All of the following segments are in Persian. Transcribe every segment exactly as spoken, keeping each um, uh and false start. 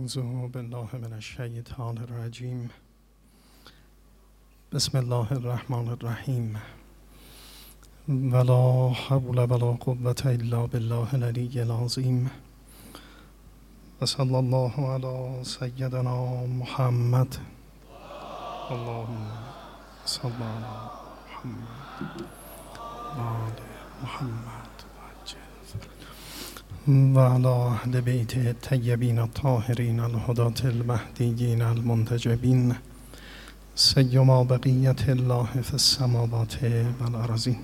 اعوذ بالله من الشیطان الرجیم. بسم الله الرحمن الرحیم. ولا حول ولا قوة الا بالله العلی العظیم. و صلی الله علی سیدنا محمد. اللهم صل علی محمد و آل محمد و علی اهل بیت الطیبین الطاهرین الهداة المهدیین المنتجبین سیما بقیت الله فی السماوات و الارضین.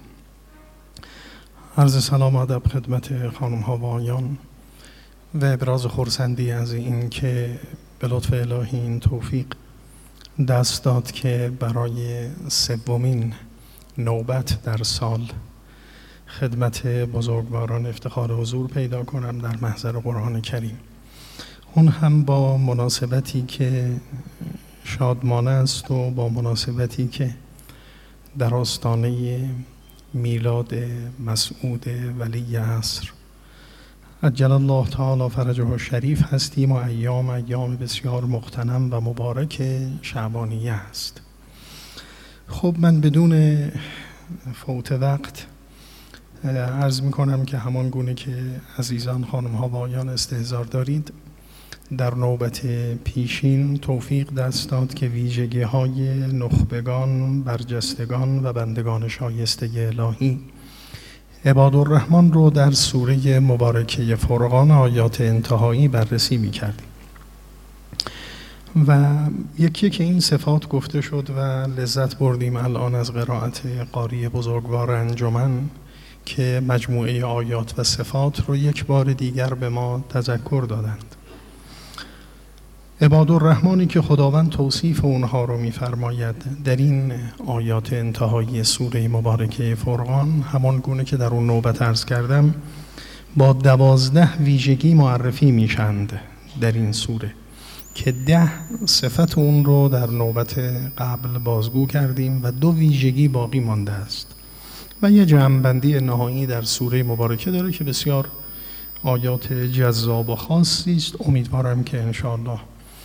عرض سلام و ادب خدمت خانم ها و آقایان و ابراز خرسندی از این که به لطف الهی این توفیق دست داد که برای سومین نوبت در سال خدمت بزرگواران افتخار حضور پیدا کنم در محضر قرآن کریم. اون هم با مناسبتی که شادمانه است و با مناسبتی که در آستانه میلاد مسعود ولی عصر عجل الله تعالی فرجه الشریف هستیم و ایام ایام بسیار مغتنم و مبارک شعبانیه است. خب من بدون فوت وقت عرض می کنم که همان گونه که عزیزان خانم ها و آقایان استحضار دارید، در نوبت پیشین توفیق دست داد که ویژگی های نخبگان، برجستگان و بندگان شایسته الهی عبادالرحمن رو در سوره مبارکه فرقان آیات انتهایی بررسی می کردیم و یکی که این صفات گفته شد و لذت بردیم الان از قرائت قاری بزرگوار انجمن که مجموعه آیات و صفات رو یک بار دیگر به ما تذکر دادند. عبادالرحمنی که خداوند توصیف اونها رو می‌فرماید در این آیات انتهایی سوره مبارکه فرقان، همان گونه که در اون نوبت عرض کردم با دوازده ویژگی معرفی میشند در این سوره که ده صفت اون رو در نوبت قبل بازگو کردیم و دو ویژگی باقی مانده است و یه جمع‌بندی نهایی در سوره مبارکه داره که بسیار آیات جذاب و خاصی است. امیدوارم که انشاءالله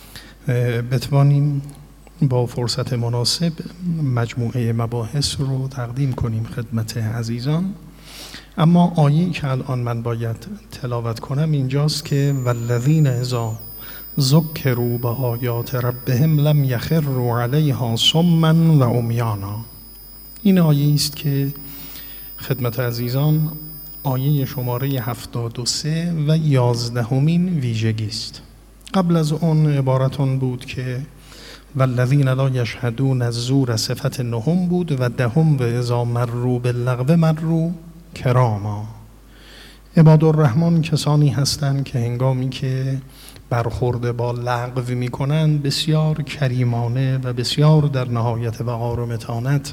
بتوانیم با فرصت مناسب مجموعه مباحث رو تقدیم کنیم خدمت عزیزان. اما آیه‌ای که الان من باید تلاوت کنم اینجاست که والذین اذا ذکروا بآیات ربهم لم یخروا علیها صما و عمیانا. این آیه است که خدمت عزیزان آیه شماره هفتاد و سه و یازدهمین ویژگی است. قبل از اون عبارتون بود که والذین لا یشهدون الزور صفت نهم بود و دهم و اذا مروا باللغو مروا کراما. عبادالرحمن کسانی هستند که هنگامی که برخورد با لغو میکنند بسیار کریمانه و بسیار در نهایت وقار و متانت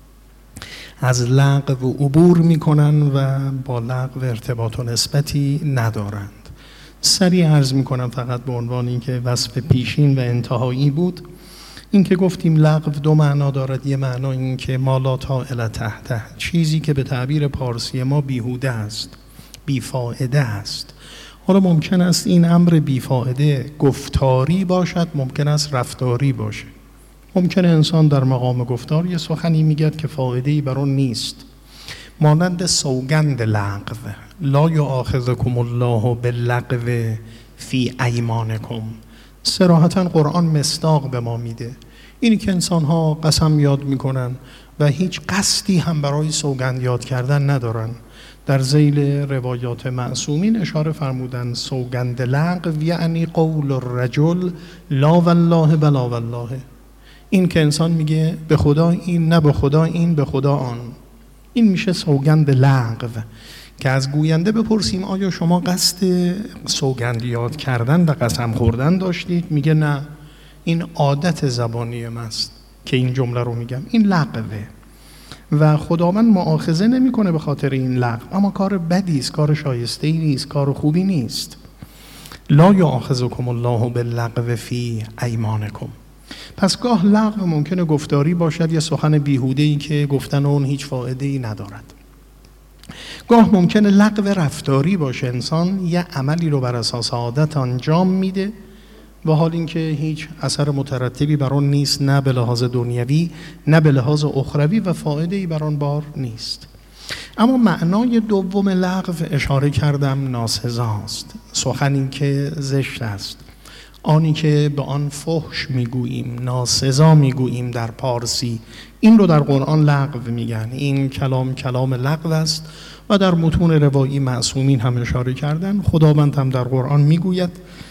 از لغو عبور میکنن و با لغو ارتباط و نسبتی ندارند. سریع عرض میکنم فقط به عنوان اینکه وصف پیشین و انتهایی بود. این که گفتیم لغو دو معنا دارد. یه معنا این که ما لا طائل تحته، چیزی که به تعبیر پارسی ما بیهوده است، بیفائده است. حالا ممکن است این امر بیفائده گفتاری باشد، ممکن است رفتاری باشه. ممکنه انسان در مقام گفتار یه سخنی میگد که فایده‌ای بر اون نیست، مانند سوگند لغو. لا یؤاخذکم الله باللغو فی ایمانکم. صراحتاً قرآن مصداق به ما میده اینی که انسان‌ها قسم یاد میکنن و هیچ قصدی هم برای سوگند یاد کردن ندارن. در ذیل روایات معصومین اشاره فرمودن سوگند لغو یعنی قول الرجل لا والله بلا والله. این که انسان میگه به خدا این، نه به خدا این، به خدا آن، این میشه سوگند لغو که از گوینده بپرسیم آیا شما قصد سوگند یاد کردن و قسم خوردن داشتید؟ میگه نه، این عادت زبانی من است که این جمله رو میگم، این لغوه و خداوند مؤاخذه نمیکنه به خاطر این لغو، اما کار بدی است، کار شایسته ای نیست، کار خوبی نیست. لا یؤاخذکم الله باللغو فی ایمانکم. پس گاه لغو ممکنه گفتاری باشد، یا سخن بیهوده‌ای که گفتن اون هیچ فایده‌ای ندارد. گاه ممکنه لغو رفتاری باشه، انسان یه عملی رو بر اساس عادت انجام میده و حال اینکه هیچ اثر مترتبی بر آن نیست، نه به لحاظ دنیوی نه به لحاظ اخروی، و فایده‌ای بر آن بار نیست. اما معنای دوم لغو اشاره کردم ناسزاست، سخنی که زشت است، آنی که به آن فحش میگوییم، ناسزا میگوییم در پارسی، این رو در قرآن لغو میگن. این کلام کلام لغو است و در متون روایی معصومین هم اشاره کردن. خداوند هم در قرآن میگوید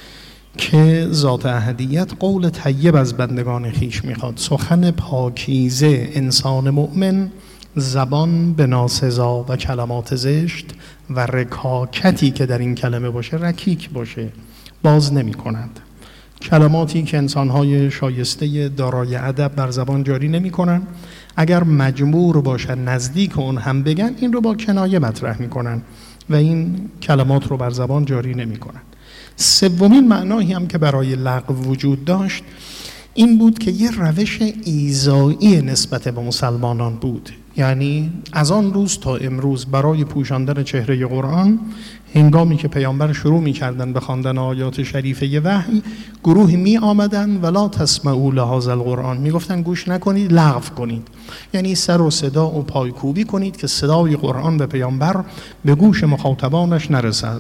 که ذات احدیت قول طیب از بندگان خیش میخواد، سخن پاکیزه. انسان مؤمن زبان به ناسزا و کلمات زشت و رکاکتی که در این کلمه باشه، رکیک باشه، باز نمی کند. کلماتی که انسانهای شایسته دارای ادب بر زبان جاری نمی کنن، اگر مجبور باشن نزدیک اون هم بگن، این رو با کنایه مطرح می کنن و این کلمات رو بر زبان جاری نمی کنن. سومین معنایی هم که برای لغو وجود داشت این بود که یه روش ایذایی نسبت به مسلمانان بود. یعنی از آن روز تا امروز برای پوشاندن چهره قرآن، هنگامی که پیامبر شروع می‌کردند به خواندن آیات شریفه وحی، گروهی می آمدن ولا تسمعوا لهذا القرآن، میگفتن گوش نکنید، لغو کنید، یعنی سر و صدا و پایکوبی کنید که صدای قرآن به پیامبر به گوش مخاطبانش نرسد.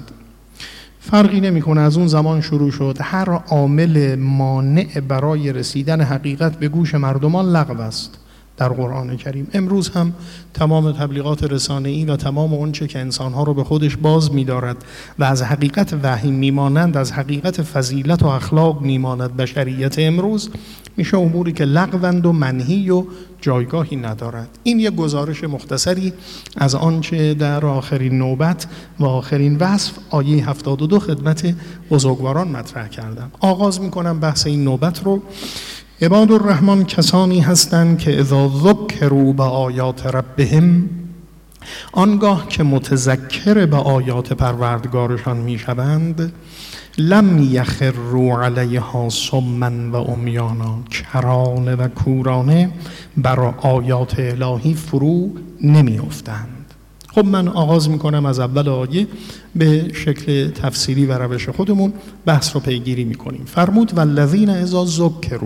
فرقی نمیکنه، از اون زمان شروع شد هر عامل مانع برای رسیدن حقیقت به گوش مردمان لغو است در قرآن کریم. امروز هم تمام تبلیغات رسانه‌ای و تمام اونچه که انسانها رو به خودش باز می‌دارد و از حقیقت وحی میمانند، از حقیقت فضیلت و اخلاق میماند بشریت امروز، میشه اموری که لغوند و منهی و جایگاهی ندارد. این یک گزارش مختصری از آنچه در آخرین نوبت و آخرین وصف آیه هفتاد و دو خدمت بزرگواران مطرح کردم. آغاز میکنم بحث این نوبت رو. عباد الرحمن کسانی هستند که اذا ذکروا به آیات ربهم، آنگاه که متذکر به آیات پروردگارشان میشوند، لم یخروا علیها صما و عمیانا، کرانه و کورانه بر آیات الهی فرو نمی افتند. خب من آغاز میکنم از اول آیه، به شکل تفسیری و روش خودمون بحث رو پیگیری میکنیم. فرمود والذین اذا ذکروا،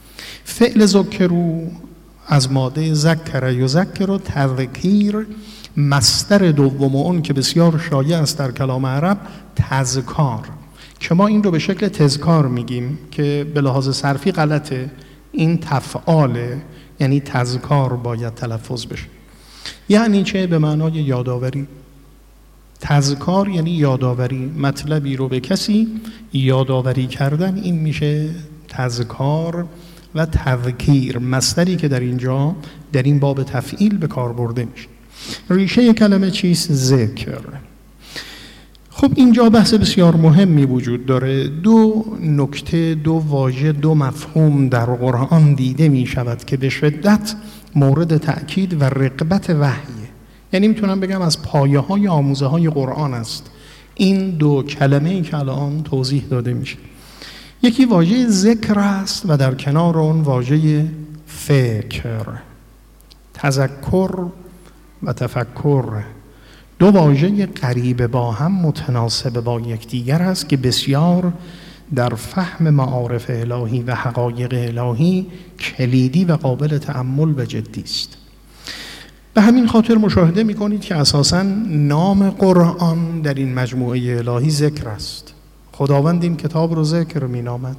فعل ذکروا از ماده ذکر یذکر و تذکیر، مصدر دوم اون که بسیار شایع است در کلام عرب، تذکار، که ما این رو به شکل تذکار میگیم که به لحاظ صرفی غلطه، این تفعاله، یعنی تذکار باید تلفظ بشه. یعنی چه؟ به معنای یادآوری. تذکار یعنی یادآوری، مطلبی رو به کسی یادآوری کردن، این میشه تذکار. و تذکیر مصدری که در اینجا در این باب تفعیل به کار برده میشه. ریشه کلمه چیست؟ ذکر. خب اینجا بحث بسیار مهمی وجود داره. دو نکته، دو واژه، دو مفهوم در قرآن دیده می شود که به شدت مورد تأکید و رغبت وحیه. یعنی میتونم بگم از پایه های آموزه های قرآن است این دو کلمه ای که الان توضیح داده میشه. یکی واژه ذکر است و در کنار اون واژه فکر، تذکر و تفکر. دو واژه قریب با هم، متناسب با یکدیگر است که بسیار در فهم معارف الهی و حقایق الهی کلیدی و قابل تأمل و جدی است. به همین خاطر مشاهده می‌کنید که اساساً نام قرآن در این مجموعه الهی ذکر است. خداوند این کتاب رو ذکر می‌نامد.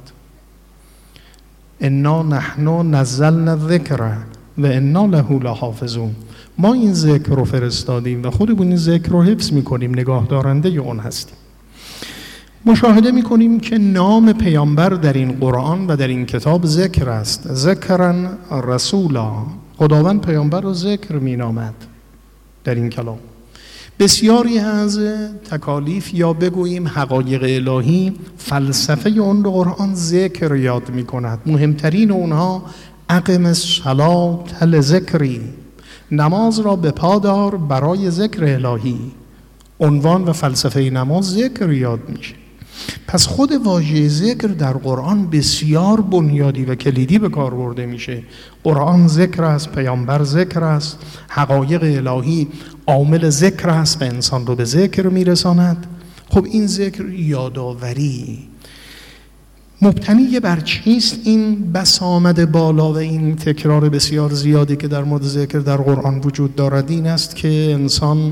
انا نحن نزلنا الذکر و انا له لحافظون. ما این ذکر رو فرستادیم و خودمون این ذکر رو حفظ می‌کنیم، نگاه دارنده اون هستیم. مشاهده می‌کنیم که نام پیامبر در این قرآن و در این کتاب ذکر است. ذکرن رسولا، خداوند پیامبر رو ذکر می‌نامد در این کلام. بسیاری از تکالیف یا بگوییم حقایق الهی، فلسفه اون رو قرآن ذکر یاد می‌کند. مهمترین اونها اقم الصلاة لذکری، نماز را به پا دار برای ذکر الهی. عنوان و فلسفه نماز ذکر یاد میشه. پس خود واژه ذکر در قرآن بسیار بنیادی و کلیدی به کار برده میشه. قرآن ذکر است، پیامبر ذکر است، حقایق الهی عامل ذکر است و انسان رو به ذکر میرساند. خب این ذکر یادآوری، مبتنی بر چیست این بسامد بالا و این تکرار بسیار زیادی که در مورد ذکر در قرآن وجود دارد؟ این است که انسان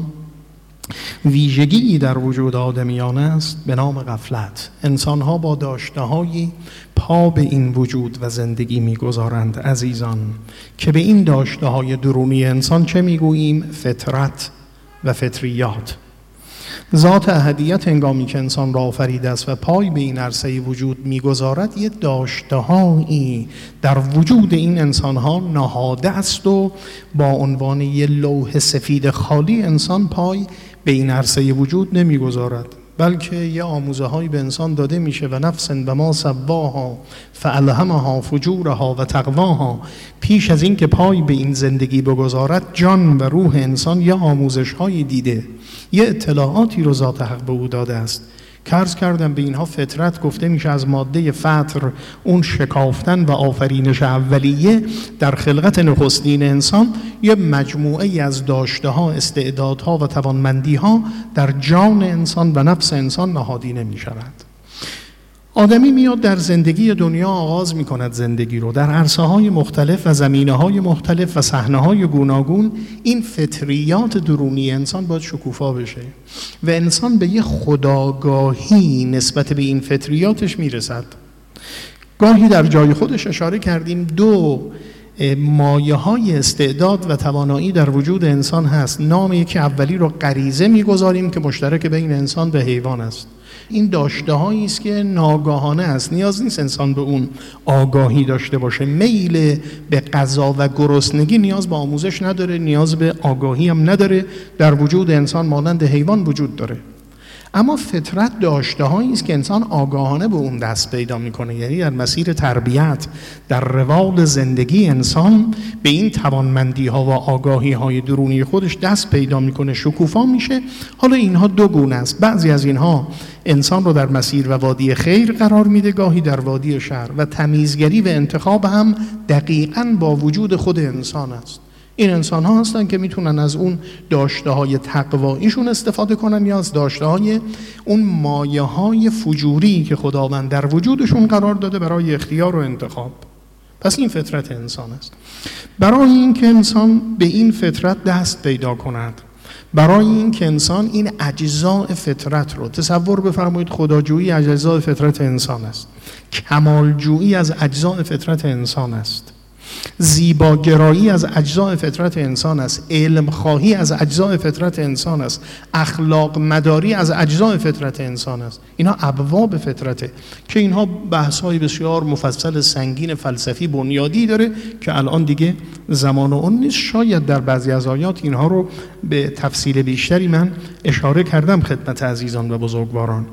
ویژگی در وجود آدمیان است به نام غفلت. انسان‌ها با داشته‌هایی پا به این وجود و زندگی می‌گذارند عزیزان، که به این داشته‌های درونی انسان چه می‌گوییم؟ فطرت و فطریات. ذات احدیت هنگامی که انسان را آفریده است و پای به این عرصه وجود می‌گذارد، یه داشته‌هایی در وجود این انسان‌ها نهاده است و با عنوان یه لوح سفید خالی انسان پای به این عرصه وجود نمی‌گذارد، بلکه یه آموزه‌هایی به انسان داده میشه و نفس و ما سواها فالهمها فجورها و تقواها. پیش از این که پای به این زندگی بگذارد، جان و روح انسان یه آموزش‌هایی دیده، یه اطلاعاتی رو ذات حق به او داده است. عرض کردم به اینها فطرت گفته میشه از ماده فطر، اون شکافتن و آفرینش اولیه در خلقت نخستین انسان، یه مجموعه از داشته ها، استعدادها و توانمندی ها در جان انسان و نفس انسان نهادینه می شود. آدمی میاد در زندگی دنیا آغاز می کند زندگی رو در عرصه های مختلف و زمینه های مختلف و صحنه های گوناگون. این فطریات درونی انسان باید شکوفا بشه و انسان به یه خودآگاهی نسبت به این فطریاتش میرسد. گاهی در جای خودش اشاره کردیم دو مایه های استعداد و توانایی در وجود انسان هست. نام یکی اولی رو غریزه میگذاریم که مشترک بین انسان و حیوان است. این داشته هایی است که ناگاهانه است، نیاز نیست انسان به اون آگاهی داشته باشه. میل به غذا و گرسنگی نیاز به آموزش نداره، نیاز به آگاهی هم نداره، در وجود انسان مانند حیوان وجود داره. اما فطرت داشته هایی است که انسان آگاهانه به اون دست پیدا میکنه، یعنی در مسیر تربیت، در روال زندگی انسان به این توانمندی ها و آگاهی های درونی خودش دست پیدا میکنه، شکوفا میشه. حالا اینها دو گونه است، بعضی از اینها انسان رو در مسیر و وادی خیر قرار میده، گاهی در وادی شر، و تمیزگری و انتخاب هم دقیقاً با وجود خود انسان است. این انسان ها هستن که میتونن از اون داشته های تقواییشون استفاده کنن یا از داشته های اون مایه های فجوری که خداوند در وجودشون قرار داده برای اختیار و انتخاب. پس این فطرت انسان است. برای این که انسان به این فطرت دست پیدا کند، برای این که انسان این اجزاء فطرت رو تصور بفرمایید، خداجویی از اجزاء فطرت انسان است، کمالجویی از اجزاء فطرت انسان است، زیباگرایی از اجزاء فطرت انسان است، علم خواهی از اجزاء فطرت انسان است، اخلاق مداری از اجزاء فطرت انسان است. اینا ابواب فطرته که اینها بحث‌های بسیار مفصل سنگین فلسفی بنیادی داره که الان دیگه زمان اون نیست. شاید در بعضی از آیات اینها رو به تفصیل بیشتری من اشاره کردم خدمت عزیزان و بزرگواران.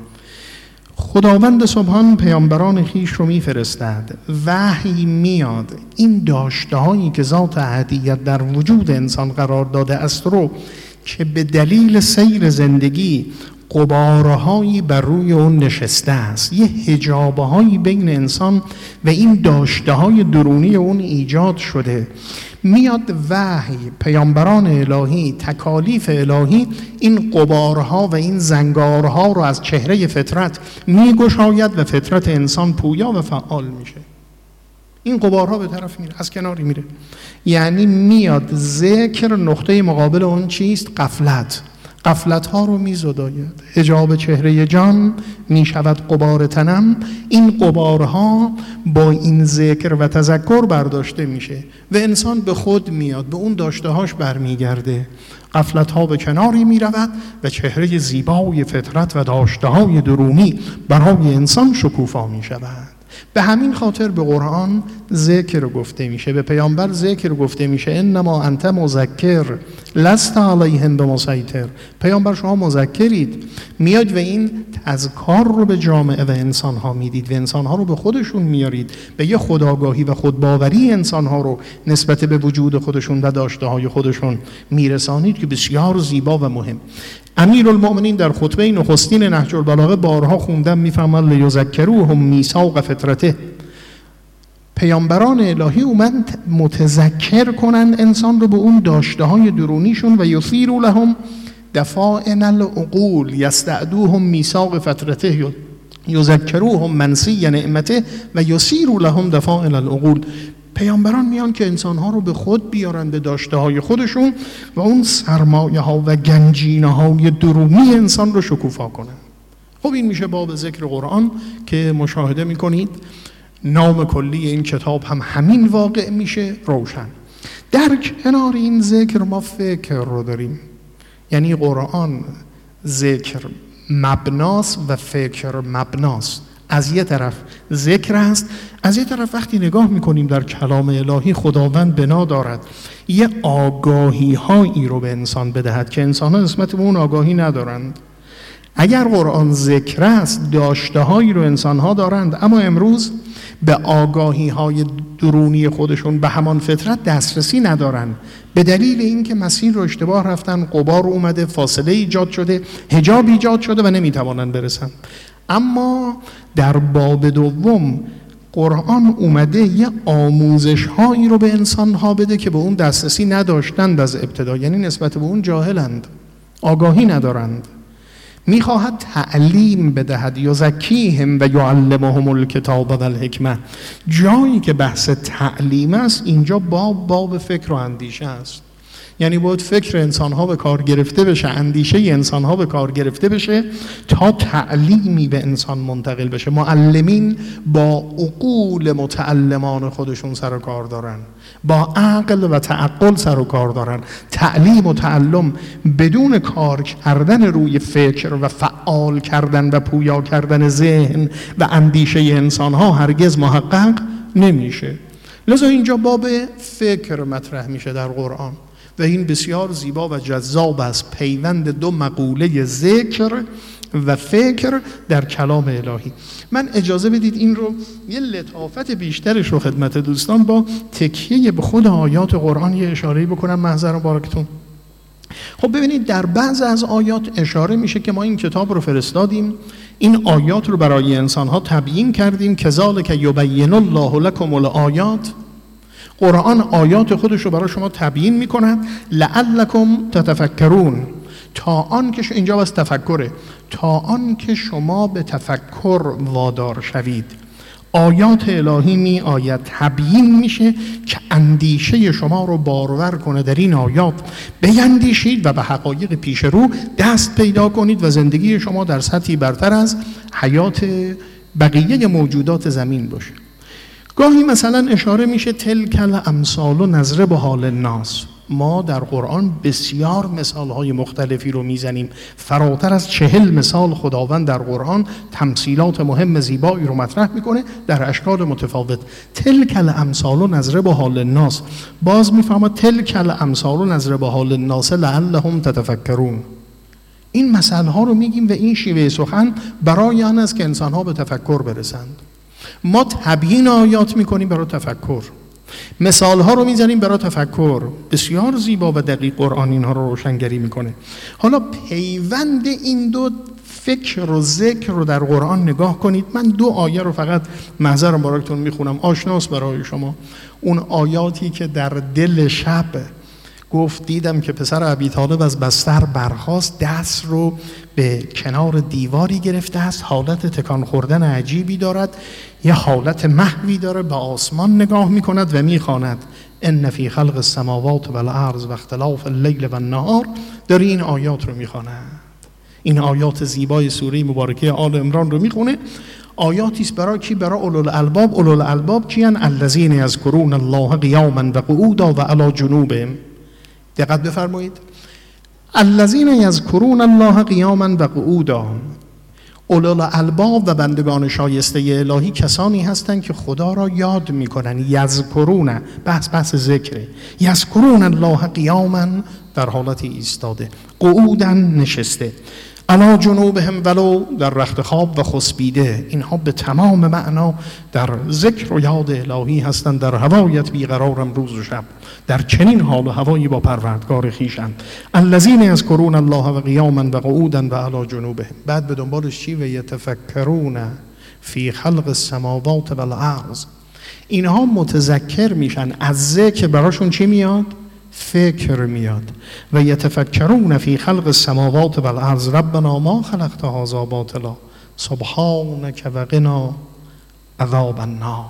خداوند سبحان پیامبران خیش رو میفرستد، وحی میاد، این داشته هایی که ذات احدیت در وجود انسان قرار داده است رو که به دلیل سیر زندگی غبارهایی بر روی اون نشسته است، یه حجابهایی بین انسان و این داشته های درونی اون ایجاد شده، میاد وحی، پیامبران الهی، تکالیف الهی این غبارها و این زنگارها رو از چهره فطرت میگشاید و فطرت انسان پویا و فعال میشه. این غبارها به طرف میره، از کناری میره. یعنی میاد ذکر، نقطه مقابل اون چیست؟ غفلت. غفلت ها رو میزداید، حجاب چهره جان میشود غبار تنم. این غبارها با این ذکر و تذکر برداشته میشه و انسان به خود میاد، به اون داشته هاش برمیگرده. غفلت ها به کناری میرود و چهره زیبای فطرت و داشته های درونی برای انسان شکوفا میشود. به همین خاطر به قرآن ذکر گفته میشه، به پیامبر ذکر گفته میشه، انما انت مذکر لست علیهم بمسیطر. پیامبر شما مذکرید، میاد و این تذکار رو به جامعه و انسان ها میدید و انسان ها رو به خودشون میارید، به یه خودآگاهی و خودباوری انسان ها رو نسبت به وجود خودشون و داشته های خودشون میرسانید که بسیار زیبا و مهم. امیرالمؤمنین در خطبه نخستین نهج البلاغه بارها خوندم، میفهمن لیذکروهم میثاق فطرته. پیامبران الهی اومد متذکر کنن انسان رو به اون داشته های درونیشون و یثیروا لهم دفائن العقول یستعدوهم میثاق فطرته یذکروهم منسی نعمته و یسیر لهم دفاعن العقول. پیامبران میان که انسانها رو به خود بیارن، به داشته های خودشون و اون سرمایه ها و گنجینه های درونی انسان رو شکوفا کنن. خب این میشه باب ذکر قرآن که مشاهده میکنید نام کلی این کتاب هم همین واقع میشه روشن. در کنار این ذکر ما فکر رو داریم، یعنی قرآن ذکر مبناست و فکر مبناست. از یه طرف ذکر هست، از یه طرف وقتی نگاه میکنیم در کلام الهی خداوند بنا دارد یه آگاهی هایی رو به انسان بدهد که انسان ها نسبت به اون آگاهی ندارند. اگر قرآن ذکر است داشته هایی رو انسان ها دارند، اما امروز به آگاهی های درونی خودشون به همان فطرت دسترسی ندارن، به دلیل اینکه مسیر رو اشتباه رفتن، غبار اومده، فاصله ایجاد شده، حجاب ایجاد شده و نمیتوانن برسن. اما در باب دوم قرآن اومده یه آموزش هایی رو به انسان ها بده که به اون دسترسی نداشتند از ابتدا، یعنی نسبت به اون جاهلند، آگاهی ندارند. میخواهد تعلیم بدهد یزکیهم و یعلمهم الکتاب و الحکمه. جایی که بحث تعلیم است اینجا باب باب فکر و اندیشه است، یعنی باید فکر انسانها به کار گرفته بشه، اندیشه انسانها به کار گرفته بشه تا تعلیمی به انسان منتقل بشه. معلمین با عقول متعلمان خودشون سر و کار دارن، با عقل و تعقل سر و کار دارن. تعلیم و تعلم بدون کار کردن روی فکر و فعال کردن و پویا کردن ذهن و اندیشه انسانها هرگز محقق نمیشه. لذا اینجا باب فکر مطرح میشه در قرآن و این بسیار زیبا و جذاب است، پیوند دو مقوله ذکر و فکر در کلام الهی. من اجازه بدید این رو یه لطافت بیشترش رو خدمت دوستان با تکیه به خود آیات قرآن یه اشاره بکنم. محضر مبارکتون. خب ببینید در بعض از آیات اشاره میشه که ما این کتاب رو فرستادیم، این آیات رو برای انسانها تبیین کردیم، کذالک یبین الله لکم الآیات. قرآن آیات خودش رو برای شما تبیین میکند لعلکم تتفکرون، تا آن که اینجا بس تفکره، تا آن که شما به تفکر وادار شوید. آیات الهی می آید تبیین میشه که اندیشه شما رو بارور کنه در این آیات، بیندیشید و به حقایق پیش رو دست پیدا کنید و زندگی شما در سطحی برتر از حیات بقیه موجودات زمین باشه. گاهی مثلا اشاره میشه تلک الامثال و نضرب حال الناس. ما در قرآن بسیار مثالهای مختلفی رو میزنیم، فراتر از چهل مثال خداوند در قرآن تمثیلات مهم زیبایی رو مطرح میکنه در اشکال متفاوت. تلک الامثال و نضرب حال الناس، باز میفهمد تلک الامثال و نضرب حال الناس لعلهم تتفکرون. این مثالها رو میگیم و این شیوه سخن برای آن است که انسانها به تفکر برسند. ما تبیین آیات میکنیم برای تفکر، مثالها رو میزنیم برای تفکر. بسیار زیبا و دقیق قرآن اینها رو روشنگری میکنه. حالا پیوند این دو فکر و ذکر رو در قرآن نگاه کنید. من دو آیه رو فقط محضر مبارکتون میخونم، آشناست برای شما. اون آیاتی که در دل شب گفت دیدم که پسر ابی طالب از بستر برخاست، دست رو به کنار دیواری گرفته است، حالت تکان خوردن عجیبی دارد، یه حالت محوی داره، به آسمان نگاه میکند و میخواند ان فی خلق السماوات والارض و اختلاف اللیل و النهار. داره این آیات رو میخواند، این آیات زیبای سوره مبارکه آل عمران رو میخونه. آیاتی است برای کی؟ برای اولو الالباب. اولو الالباب کیان؟ الذین یذکرون الله قیاما و قعودا و علی جنوبهم. دقت بفرمایید، الذین یذکرون الله قیاما و قعودا. اولو الالباب و بندگان شایسته الهی کسانی هستند که خدا را یاد میکنن. یذکرون، بحث بحث ذکره. یذکرون الله قیاما، در حالت ایستاده، قعودا، نشسته، علی جنوبهم، ولو در رخت خواب و خسبیده. اینها به تمام معنا در ذکر و یاد الهی هستند، در هوایت بیقرارم روز و شب، در چنین حال و هوایی با پروردگار خویشند. الذین یذکرون الله و قیاما و قعودا و علی جنوبهم. بعد به دنبالش چی؟ و یتفکرون فی خلق السماوات والارض. اینها متذکر میشن. از ذکر براشون چی میاد؟ فکر میاد. و یتفکرون فی خلق السماوات والارض ربنا ما خلقت هذا باطلا سبحانک و قنا عذاب النار.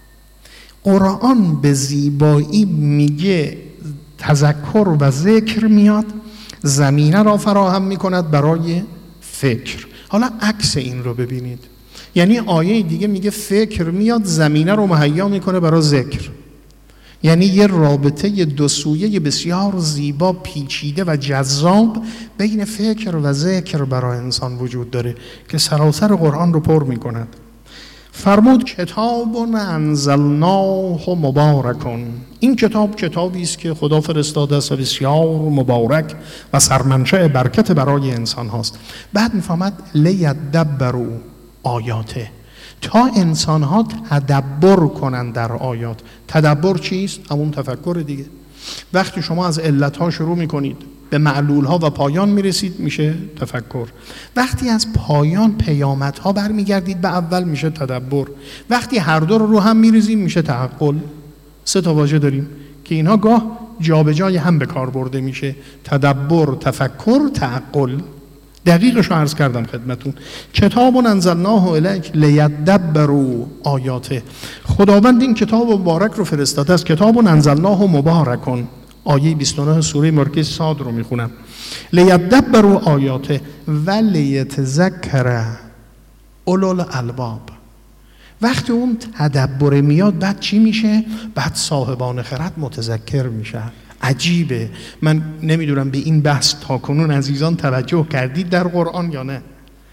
قرآن به زیبایی میگه تذکر و ذکر میاد، زمینه را فراهم میکند برای فکر. حالا عکس این رو ببینید، یعنی آیه دیگه میگه فکر میاد، زمینه رو مهیا میکنه برای ذکر. یعنی یه رابطه دو سویه بسیار زیبا، پیچیده و جذاب بین فکر و ذکر برای انسان وجود داره که سراسر قرآن رو پر میکند. فرمود کتاب انزلناه مبارکون، این کتاب کتابی است که خدا فرستاده است و بسیار مبارک و سرمنشأ برکت برای انسان هاست. بعد میفهمد لیدبروا آیاته، تا انسان ها تدبر کنند در آیات. تدبر چیست؟ همون تفکر دیگه. وقتی شما از علت ها شروع میکنید به معلول ها و پایان میرسید میشه تفکر. وقتی از پایان پیامت ها برمیگردید به اول میشه تدبر. وقتی هر دو رو رو هم میریزیم میشه تعقل. سه تا واژه داریم که اینها گاه جابجای هم به کار برده میشه: تدبر، تفکر، تعقل. دقیقش رو عرض کردم خدمتون. کتاب انزلناه الیک لیدبروا آیاته، خداوند این کتاب مبارک رو فرستاده است. کتاب انزلناه مبارکون، آیه بیست و نه سوره مرکز صاد رو میخونم. لیدبروا آیاته و لیتذکر اولو الالباب. وقتی اون تدبر میاد بعد چی میشه؟ بعد صاحبان خرد متذکر میشن. عجیبه. من نمیدونم به این بحث تاکنون عزیزان توجه کردید در قرآن یا نه.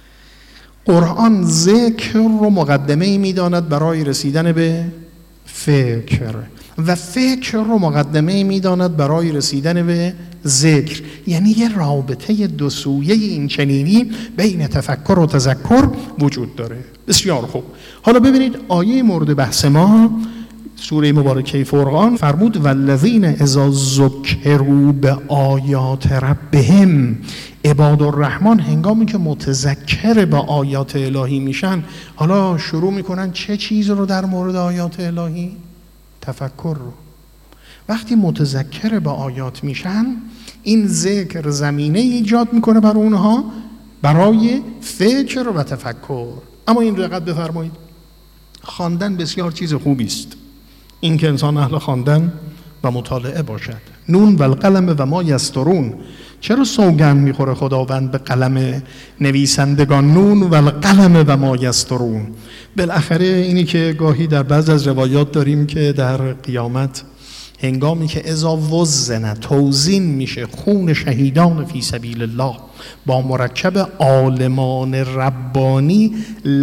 قرآن ذکر رو مقدمه میداند برای رسیدن به فکر و فکر رو مقدمه میداند برای رسیدن به ذکر. یعنی یه رابطه دو سویه این چنینی بین تفکر و تذکر وجود داره. بسیار خوب. حالا ببینید آیه مورد بحث ما سوره مبارکه فرقان فرمود والذین اذا ذکروا بآیات ربهم، عباد الرحمن هنگامی که متذکر به آیات الهی میشن، حالا شروع میکنن چه چیز رو در مورد آیات الهی؟ تفکر رو. وقتی متذکر به آیات میشن، این ذکر زمینه ایجاد میکنه برای اونها برای فکر و تفکر. اما این دقت بفرمایید، خواندن بسیار چیز خوبی است، این که انسان اهل خواندن و مطالعه باشد. نون و القلم و ما یسطرون. چرا سوگند میخوره خداوند به قلم نویسندگان؟ نون و القلم و ما یسطرون. بالاخره اینی که گاهی در بعض از روایات داریم که در قیامت هنگامی که اذا وزن توزین میشه خون شهیدان فی سبیل الله با مرکب عالمان ربانی،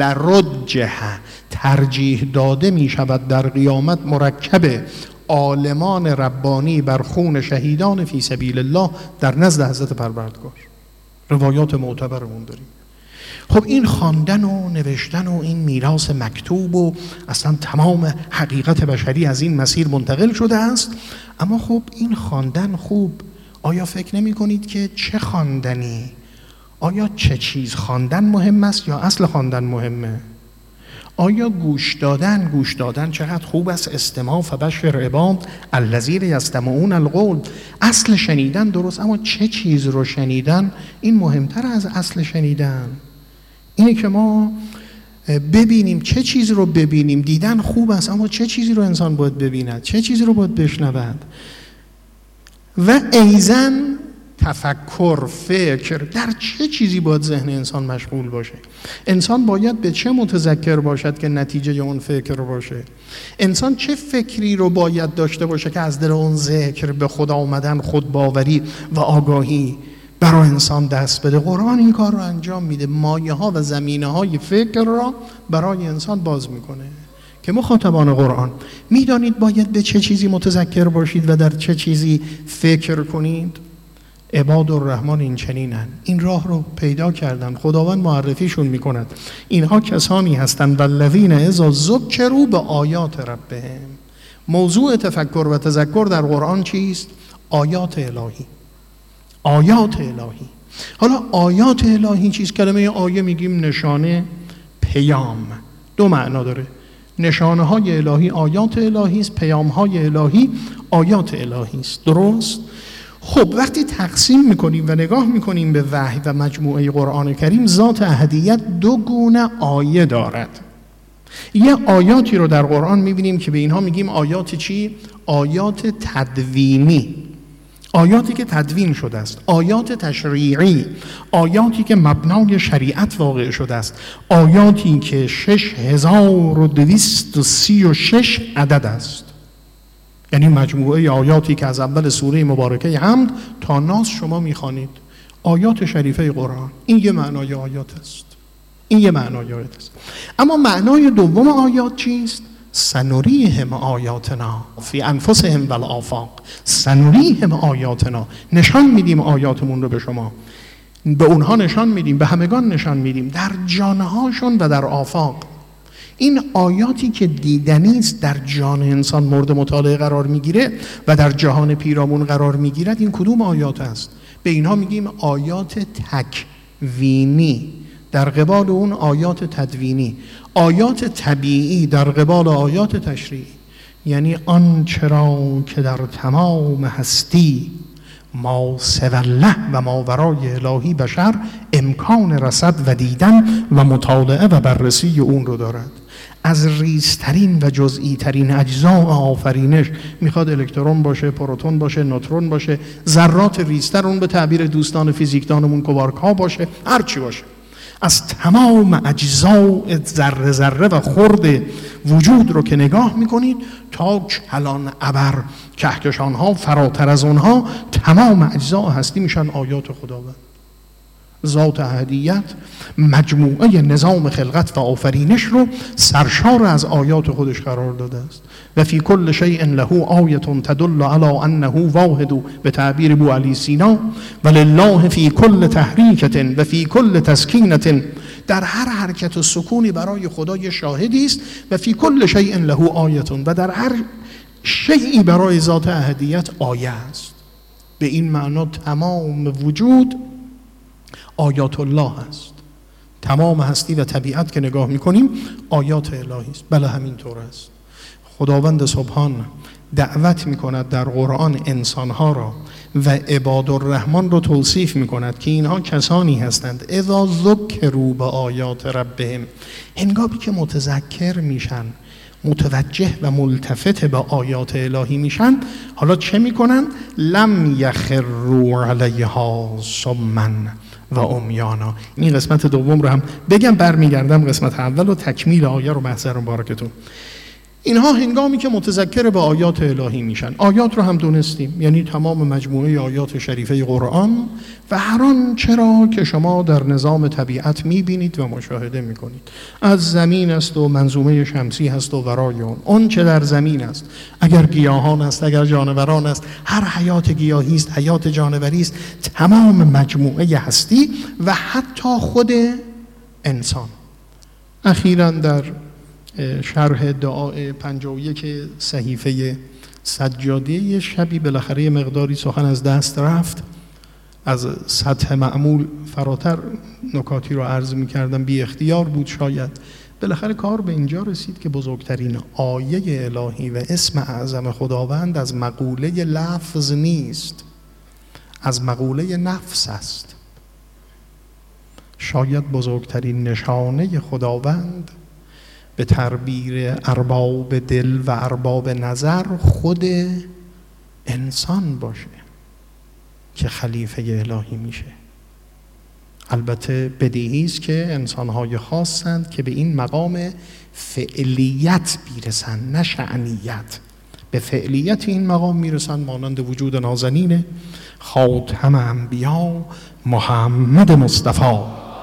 لرجه ترجیح داده میشود در قیامت مرکب عالمان ربانی بر خون شهیدان فی سبیل الله در نزد حضرت پروردگار. روایات معتبرمون داریم. خب این خواندن و نوشتن و این میراث مکتوب و اصلا تمام حقیقت بشری از این مسیر منتقل شده است. اما خب این خواندن خوب، آیا فکر نمی کنید که چه خواندنی؟ آیا چه چیز خواندن مهم است یا اصل خواندن مهمه؟ آیا گوش دادن گوش دادن چقدر خوب است؟ استماع فبشر عباد الذین یستمعون القول. اصل شنیدن درست، اما چه چیز رو شنیدن این مهمتر از اصل شنیدن. اینه که ما ببینیم چه چیزی رو ببینیم. دیدن خوب است، اما چه چیزی رو انسان باید ببیند، چه چیزی رو باید بشنود. و ایزن تفکر، فکر، در چه چیزی باید ذهن انسان مشغول باشه. انسان باید به چه متذکر باشد که نتیجه اون فکر باشه. انسان چه فکری رو باید داشته باشه که از در اون ذکر به خدا آمدن، خودباوری و آگاهی برای انسان دست بده. قرآن این کار رو انجام میده، مایه ها و زمینه های فکر را برای انسان باز میکنه که مخاطبان قرآن میدانید باید به چه چیزی متذکر باشید و در چه چیزی فکر کنید. عباد الرحمن این چنینن، این راه رو پیدا کردن، خداوند معرفیشون میکند. اینها کسانی هستند والذین اذا ذکروا به آیات ربهم. موضوع تفکر و تذکر در قرآن چیست؟ آیات الهی. آیات الهی. حالا آیات الهی چیست؟ کلمه آیه میگیم نشانه، پیام. دو معنا داره. نشانه های الهی آیات الهی است، پیام های الهی آیات الهی است. درست؟ خب وقتی تقسیم میکنیم و نگاه میکنیم به وحی و مجموعه قرآن کریم، ذات احدیت دو گونه آیه دارد. یه آیاتی رو در قرآن میبینیم که به اینها میگیم آیات چی؟ آیات تدوینی، آیاتی که تدوین شده است، آیات تشریعی، آیاتی که مبنای شریعت واقع شده است، آیاتی که شش هزار و دویست و سی و شش عدد است. یعنی مجموعه آیاتی که از اول سوره مبارکه حمد تا ناس شما میخوانید، آیات شریفه قرآن. این یه معنای آیات است، این یه معنای آیات است. اما معنای دوم آیات چیست؟ سنریهم آیاتنا فی انفسهم والآفاق. سنریهم آیاتنا، نشان میدیم آیاتمون رو به شما، به اونها نشان میدیم، به همگان نشان میدیم، در جانهاشون و در آفاق. این آیاتی که دیدنی است در جان انسان مورد مطالعه قرار میگیره و در جهان پیرامون قرار میگیرد، این کدوم آیات است؟ به اینها میگیم آیات تکوینی در قبال اون آیات تدوینی، آیات طبیعی در قبال آیات تشریعی. یعنی آن چرا که در تمام هستی ما سوی الله و ما ورای الهی بشر امکان رصد و دیدن و مطالعه و بررسی اون رو دارد. از ریزترین و جزئی ترین اجزاء آفرینش، میخواد الکترون باشه، پروتون باشه، نوترون باشه، ذرات ریزتر، اون به تعبیر دوستان فیزیکدانمون کوارک ها باشه، هر چی باشه، از تمام اجزاء ذره ذره و خرد وجود رو که نگاه میکنید تا کلان ابر کهکشان ها فراتر از اونها، تمام اجزاء هستی میشن آیات خداوند. ذات احدیت مجموعه نظام خلقت و آفرینش رو سرشار از آیات خودش قرار داده است. و فی کل شیء له آیه تدل علی انه واحد، به تعبیر ابو علی سینا، ولله فی کل تحریکة و فی کل تسکینة، در هر حرکت و سکونی برای خدای شاهدی است. و فی کل شیء له آیه، و در هر شیئی برای ذات احدیت آیه است. به این معنا تمام وجود آیات الله است. تمام هستی و طبیعت که نگاه میکنیم آیات الهی است. بله همینطور است. خداوند سبحان دعوت میکند در قرآن انسانها را و عباد الرحمن رو توصیف میکند که اینها کسانی هستند اذا ذکروا به آیات ربهم، هنگامی که متذکر میشن، متوجه و ملتفت به آیات الهی میشن، حالا چه میکنن؟ لم یخروا علیها صما و عمیانا. این قسمت دوم رو هم بگم، برمیگردم قسمت اول و تکمیل آیه رو محضر مبارکتون. اینها هنگامی که متذکر به آیات الهی میشن، آیات رو هم دونستیم، یعنی تمام مجموعه آیات شریفه قرآن و هر آن چرا که شما در نظام طبیعت میبینید و مشاهده میکنید. از زمین است و منظومه شمسی هست و ورای اون، اون چه در زمین است، اگر گیاهان است، اگر جانوران است، هر حیات گیاهی است، حیات جانوری است، تمام مجموعه هستی و حتی خود انسان. اخیراً در شرح دعای پنجاه و یک صحیفه سجاده شبی بالاخره یه مقداری سخن از دست رفت، از سطح معمول فراتر نکاتی رو عرض می کردم، بی اختیار بود شاید. بالاخره کار به اینجا رسید که بزرگترین آیه الهی و اسم اعظم خداوند از مقوله لفظ نیست، از مقوله نفس است. شاید بزرگترین نشانه خداوند به تعبیر ارباب دل و ارباب نظر خود انسان باشه که خلیفه الهی میشه. البته بدیهی است که انسان‌های خاصند که به این مقام فعلیت میرسن، نه شأنیت. به فعلیت این مقام میرسن، مانند وجود نازنین خاتم انبیا محمد مصطفی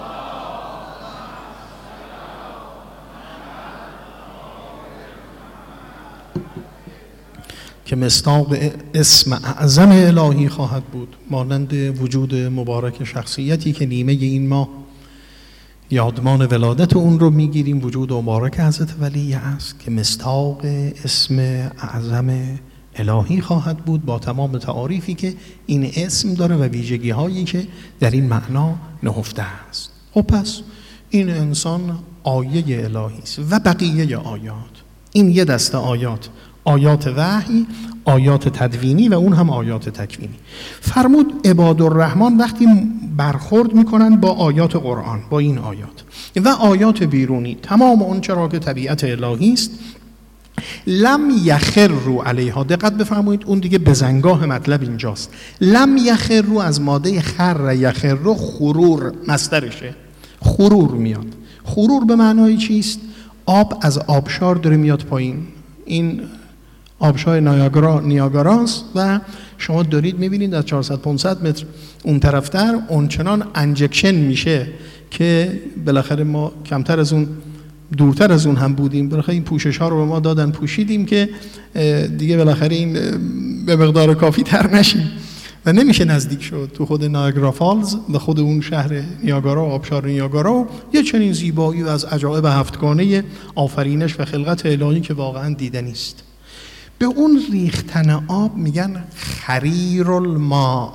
که مصداق اسم اعظم الهی خواهد بود، مانند وجود مبارک شخصیتی که نیمه این ماه یادمان ولادت اون رو میگیریم، وجود مبارک حضرت ولی است که مصداق اسم اعظم الهی خواهد بود، با تمام تعاریفی که این اسم داره و ویژگی هایی که در این معنا نهفته است. خب پس این انسان آیه الهی است و بقیه آیات، این یه دسته آیات، آیات وحی، آیات تدوینی و اون هم آیات تکوینی. فرمود عبادالرحمن وقتی برخورد میکنن با آیات قرآن، با این آیات و آیات بیرونی، تمام اون چرا که طبیعت الهی است، لم یخروا علیها. دقت بفرمایید اون دیگه بزنگاه مطلب اینجاست. لم یخروا از ماده خر یخر، خرور مصدرشه، خرور میاد. خرور به معنای چیست؟ آب از آبشار داره میاد پایین. این آبشار نیاگرا نیاگاراست و شما دارید میبینید از چهارصد پانصد متر اون طرفتر اونچنان انجکشن میشه که بالاخره ما کمتر از اون، دورتر از اون هم بودیم، بالاخره این پوشش ها رو به ما دادن پوشیدیم که دیگه بالاخره این به مقدار کافی تر نشیم و نمیشه نزدیک شد تو خود نیاگرا فالز و خود اون شهر نیاگارا و آبشار نیاگارا و یه چنین زیبایی و از عجایب هفتگانه آفرینش و خلقت الهی که واقعا دیدنی است. به اون ریختن آب میگن خریر الماء.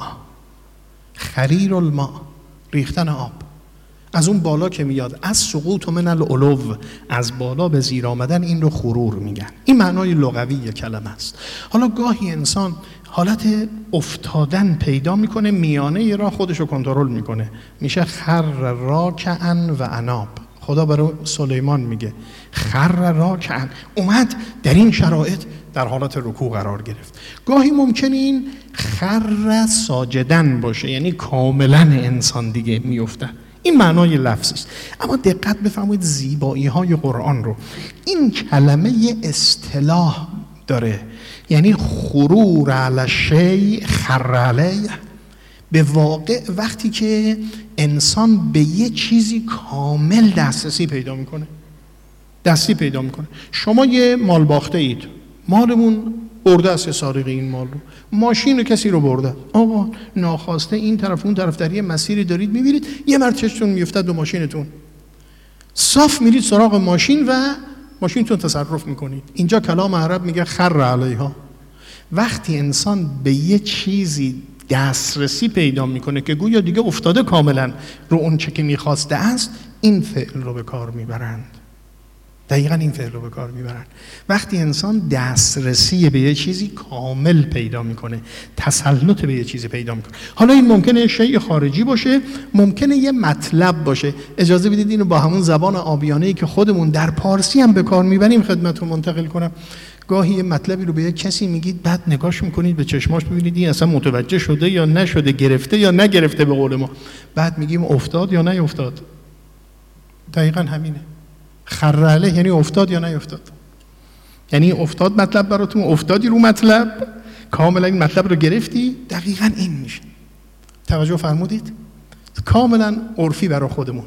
خریر الماء، ریختن آب از اون بالا که میاد، از سقوط من العلو، از بالا به زیر آمدن، این رو خرور میگن. این معنای لغوی کلمه است. حالا گاهی انسان حالت افتادن پیدا میکنه، میانه راه خودش رو کنترل میکنه، میشه خر راکعا و اناب. خدا برای سلیمان میگه خر راکعا، اومد در این شرایط در حالت رکوع قرار گرفت. گاهی ممکنه این خر ساجدن باشه، یعنی کاملا انسان دیگه میفته. این معنای لفظی است. اما دقت بفرمایید زیبایی های قرآن رو. این کلمه یه اصطلاح داره، یعنی خرور علی شیء خر علیه. به واقع وقتی که انسان به یه چیزی کامل دسترسی پیدا میکنه، دستی پیدا میکنه. شما یه مال باخته اید، مالمون برده است سارقی این مال رو، ماشین رو کسی رو برده، آقا ناخواسته این طرف اون طرف در یه مسیری دارید میبینید، یه مرد چشتون میفتد به ماشینتون، صاف میرید سراغ ماشین و ماشینتون تصرف میکنید. اینجا کلام عرب میگه خر علیها. وقتی انسان به یه چیزی دسترسی پیدا میکنه که گویا دیگه افتاده کاملا رو اون چه که میخواسته است، این فعل رو به کار میبرند. دقیقاً این فعل رو به کار میبرن. وقتی انسان دسترسی به یه چیزی کامل پیدا میکنه، تسلط به یه چیزی پیدا میکنه. حالا این ممکنه شیء خارجی باشه، ممکنه یه مطلب باشه. اجازه بدید اینو با همون زبان عامیانه‌ای که خودمون در پارسی هم به کار میبریم خدمتتون منتقل کنم. گاهی یه مطلبی رو به یک کسی میگید، بعد نگاش میکنید به چشماش، ببینید این اصلا متوجه شده یا نشده، گرفته یا نگرفته به قول ما. بعد میگیم افتاد یا نیفتاد. دقیقاً همینه. خر علیه یعنی افتاد یا نیفتاد. یعنی افتاد مطلب براتون، افتادی رو مطلب، کاملا این مطلب رو گرفتی، دقیقاً این میشه. توجه فرمودید؟ کاملا عرفی برای خودمون.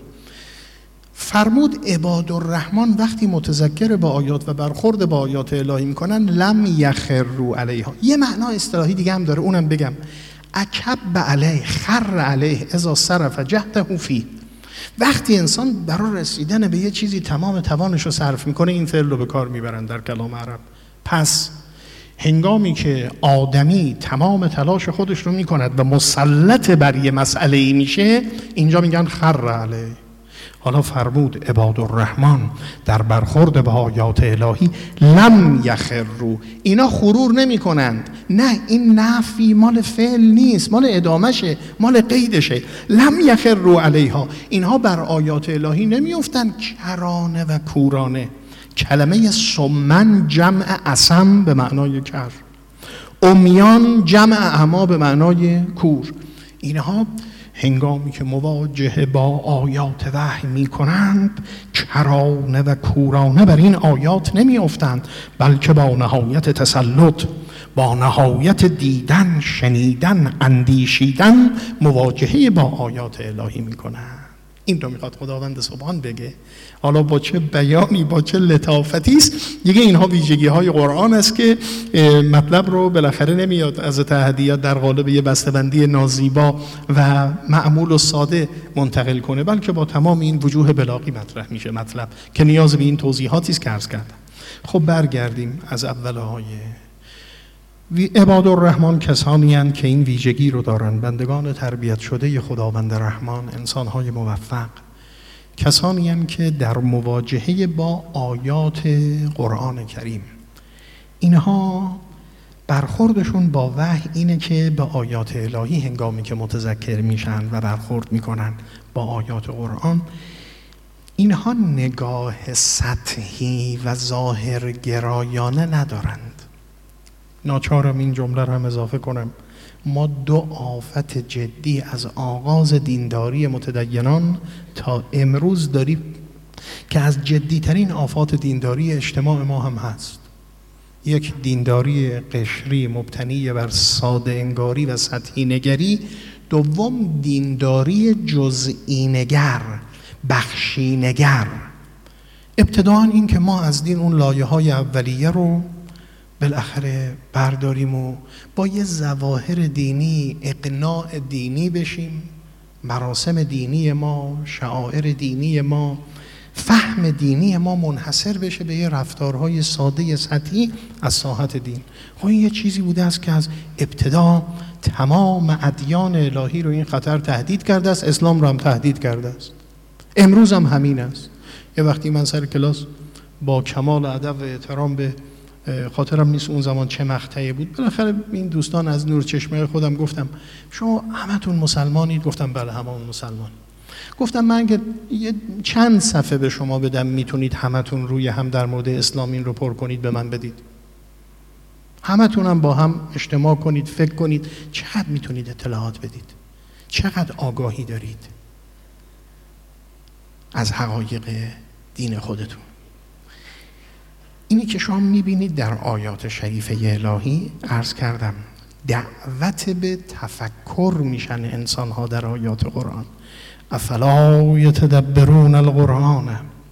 فرمود عبادالرحمن وقتی متذکر با آیات و برخورد با آیات الهی میکنن لم یخروا علیها. یه معنا اصطلاحی دیگه هم داره، اونم بگم. اکب علیه، خر علیه اذا صرف جهده فی. وقتی انسان برای رسیدن به یه چیزی تمام توانش رو صرف میکنه، این فعل رو به کار میبرن در کلام عرب. پس هنگامی که آدمی تمام تلاش خودش رو میکند و مسلط بر یه مسئله میشه، اینجا میگن خر علیه. حالا فرمود عبادالرحمن در برخورد به آیات الهی لم یخروا، اینا خرور نمی کنند. نه، این نفی مال فعل نیست، مال ادامشه، مال قیدشه. لم یخروا علیها، اینها بر آیات الهی نمی افتند کرانه و کورانه. کلمه سمن جمع اسم به معنای کر، امیان جمع اعما به معنای کور. اینها هنگامی که مواجهه با آیات وحی می کنند کرانه و کورانه بر این آیات نمی افتند، بلکه با نهایت تسلط، با نهایت دیدن، شنیدن، اندیشیدن مواجهه با آیات الهی می کنند. این رو میخواد خداوند سبحان بگه. حالا با چه بیانی، با چه لطافتی است. دیگه اینها ویژگی های قرآن است که مطلب رو بالاخره نمیاد از تهدیدات در قالب یه بسته‌بندی نازیبا و معمول و ساده منتقل کنه، بلکه با تمام این وجوه بلاغی مطرح میشه مطلب که نیاز به این توضیحاتی است که عرض کردم. خب برگردیم از اول های عبادالرحمن. کسانی هستند که این ویژگی رو دارن، بندگان تربیت شده خداوند رحمان، انسان‌های موفق. کسانی هستند که در مواجهه با آیات قرآن کریم اینها برخوردشون با وحی اینه که به آیات الهی هنگامی که متذکر میشن و برخورد میکنن با آیات قرآن، اینها نگاه سطحی و ظاهر گرایانه ندارند. ناچارم این جمله رو هم اضافه کنم. ما دو آفت جدی از آغاز دینداری متدینان تا امروز داریم که از جدیترین آفات دینداری اجتماع ما هم هست. یک دینداری قشری مبتنی بر ساده انگاری و سطحی نگری، دوم دینداری جزئی نگر، بخشی نگر. ابتداً این که ما از دین اون لایه های اولیه رو بالاخره برداریم و با یه ظواهر دینی اقناع دینی بشیم، مراسم دینی ما، شعائر دینی ما، فهم دینی ما منحصر بشه به یه رفتارهای ساده سطحی از ساحت دین. خب این یه چیزی بوده است که از ابتدا تمام ادیان الهی رو این خطر تهدید کرده است، اسلام رو هم تهدید کرده است. امروز هم همین است. یه وقتی من سر کلاس با کمال ادب و احترام، به خاطرم نیست اون زمان چه مقطعی بود، بالاخره این دوستان از نور چشمه خودم گفتم شما همتون مسلمانید؟ گفتم بله هممون مسلمان. گفتم من که یه چند صفحه به شما بدم میتونید همتون روی هم در مورد اسلام این رو پر کنید به من بدید؟ همتون هم با هم اجتماع کنید، فکر کنید چقدر میتونید اطلاعات بدید، چقدر آگاهی دارید از حقایق دین خودتون. اینی که شما میبینید در آیات شریفه الهی، عرض کردم دعوت به تفکر میشن انسانها در آیات قرآن. افلا یتدبرون القرآن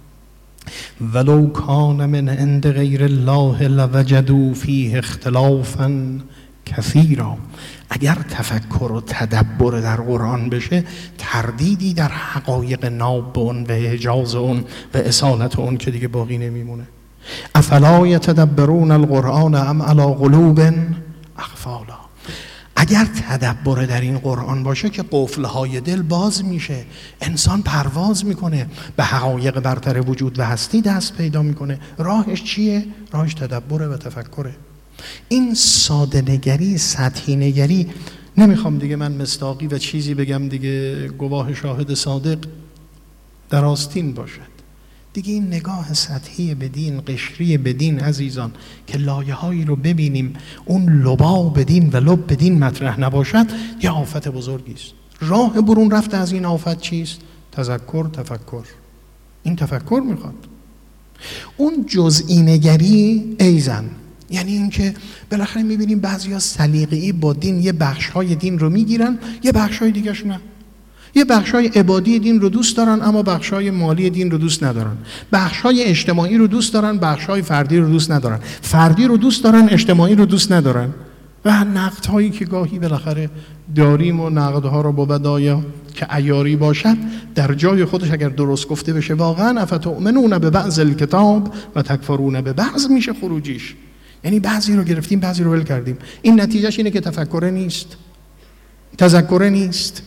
ولو کان من عند غیر الله لوجدوا فیه اختلافا کثیرا. اگر تفکر و تدبر در قرآن بشه، تردیدی در حقایق ناب اون و اعجاز اون و اصالت اون که دیگه باقی نمیمونه. افلا یتدبرون القرآن ام علی قلوب اقفالا. اگر تدبر در این قرآن باشه که قفلهای دل باز میشه، انسان پرواز میکنه، به حقایق برتر وجود و هستی دست پیدا میکنه. راهش چیه؟ راهش تدبره و تفکره. این ساده نگری، سطحی نگری، نمیخوام دیگه من مصداقی و چیزی بگم دیگه گواه شاهد صادق در آستین باشد. دیگه این نگاه سطحی به دین، قشری به دین عزیزان، که لایه هایی رو ببینیم اون لباب دین و لب دین مطرح نباشد، یه آفت بزرگی است. راه برون رفته از این آفت چیست؟ تذکر، تفکر. این تفکر میخواد. اون جزئی نگری ایزن، یعنی اینکه بالاخره میبینیم بعضیا سلیقه‌ای با دین یه بخش‌های دین رو میگیرن، یه بخش‌های دیگه‌ش نه. یه بخشای عبادی دین رو دوست دارن اما بخشای مالی دین رو دوست ندارن. بخشای اجتماعی رو دوست دارن، بخشای فردی رو دوست ندارن. فردی رو دوست دارن، اجتماعی رو دوست ندارن. و نقدهایی که گاهی بالاخره داریم و نقدها رو با بدایا که عیاری باشد در جای خودش اگر درست گفته بشه واقعا افتؤمنون به بعض الکتاب و تکفرون به بعض میشه خروجیش. یعنی بعضی رو گرفتیم بعضی رو ول کردیم. این نتیجهش اینه که تفکر نیست، تذکر نیست.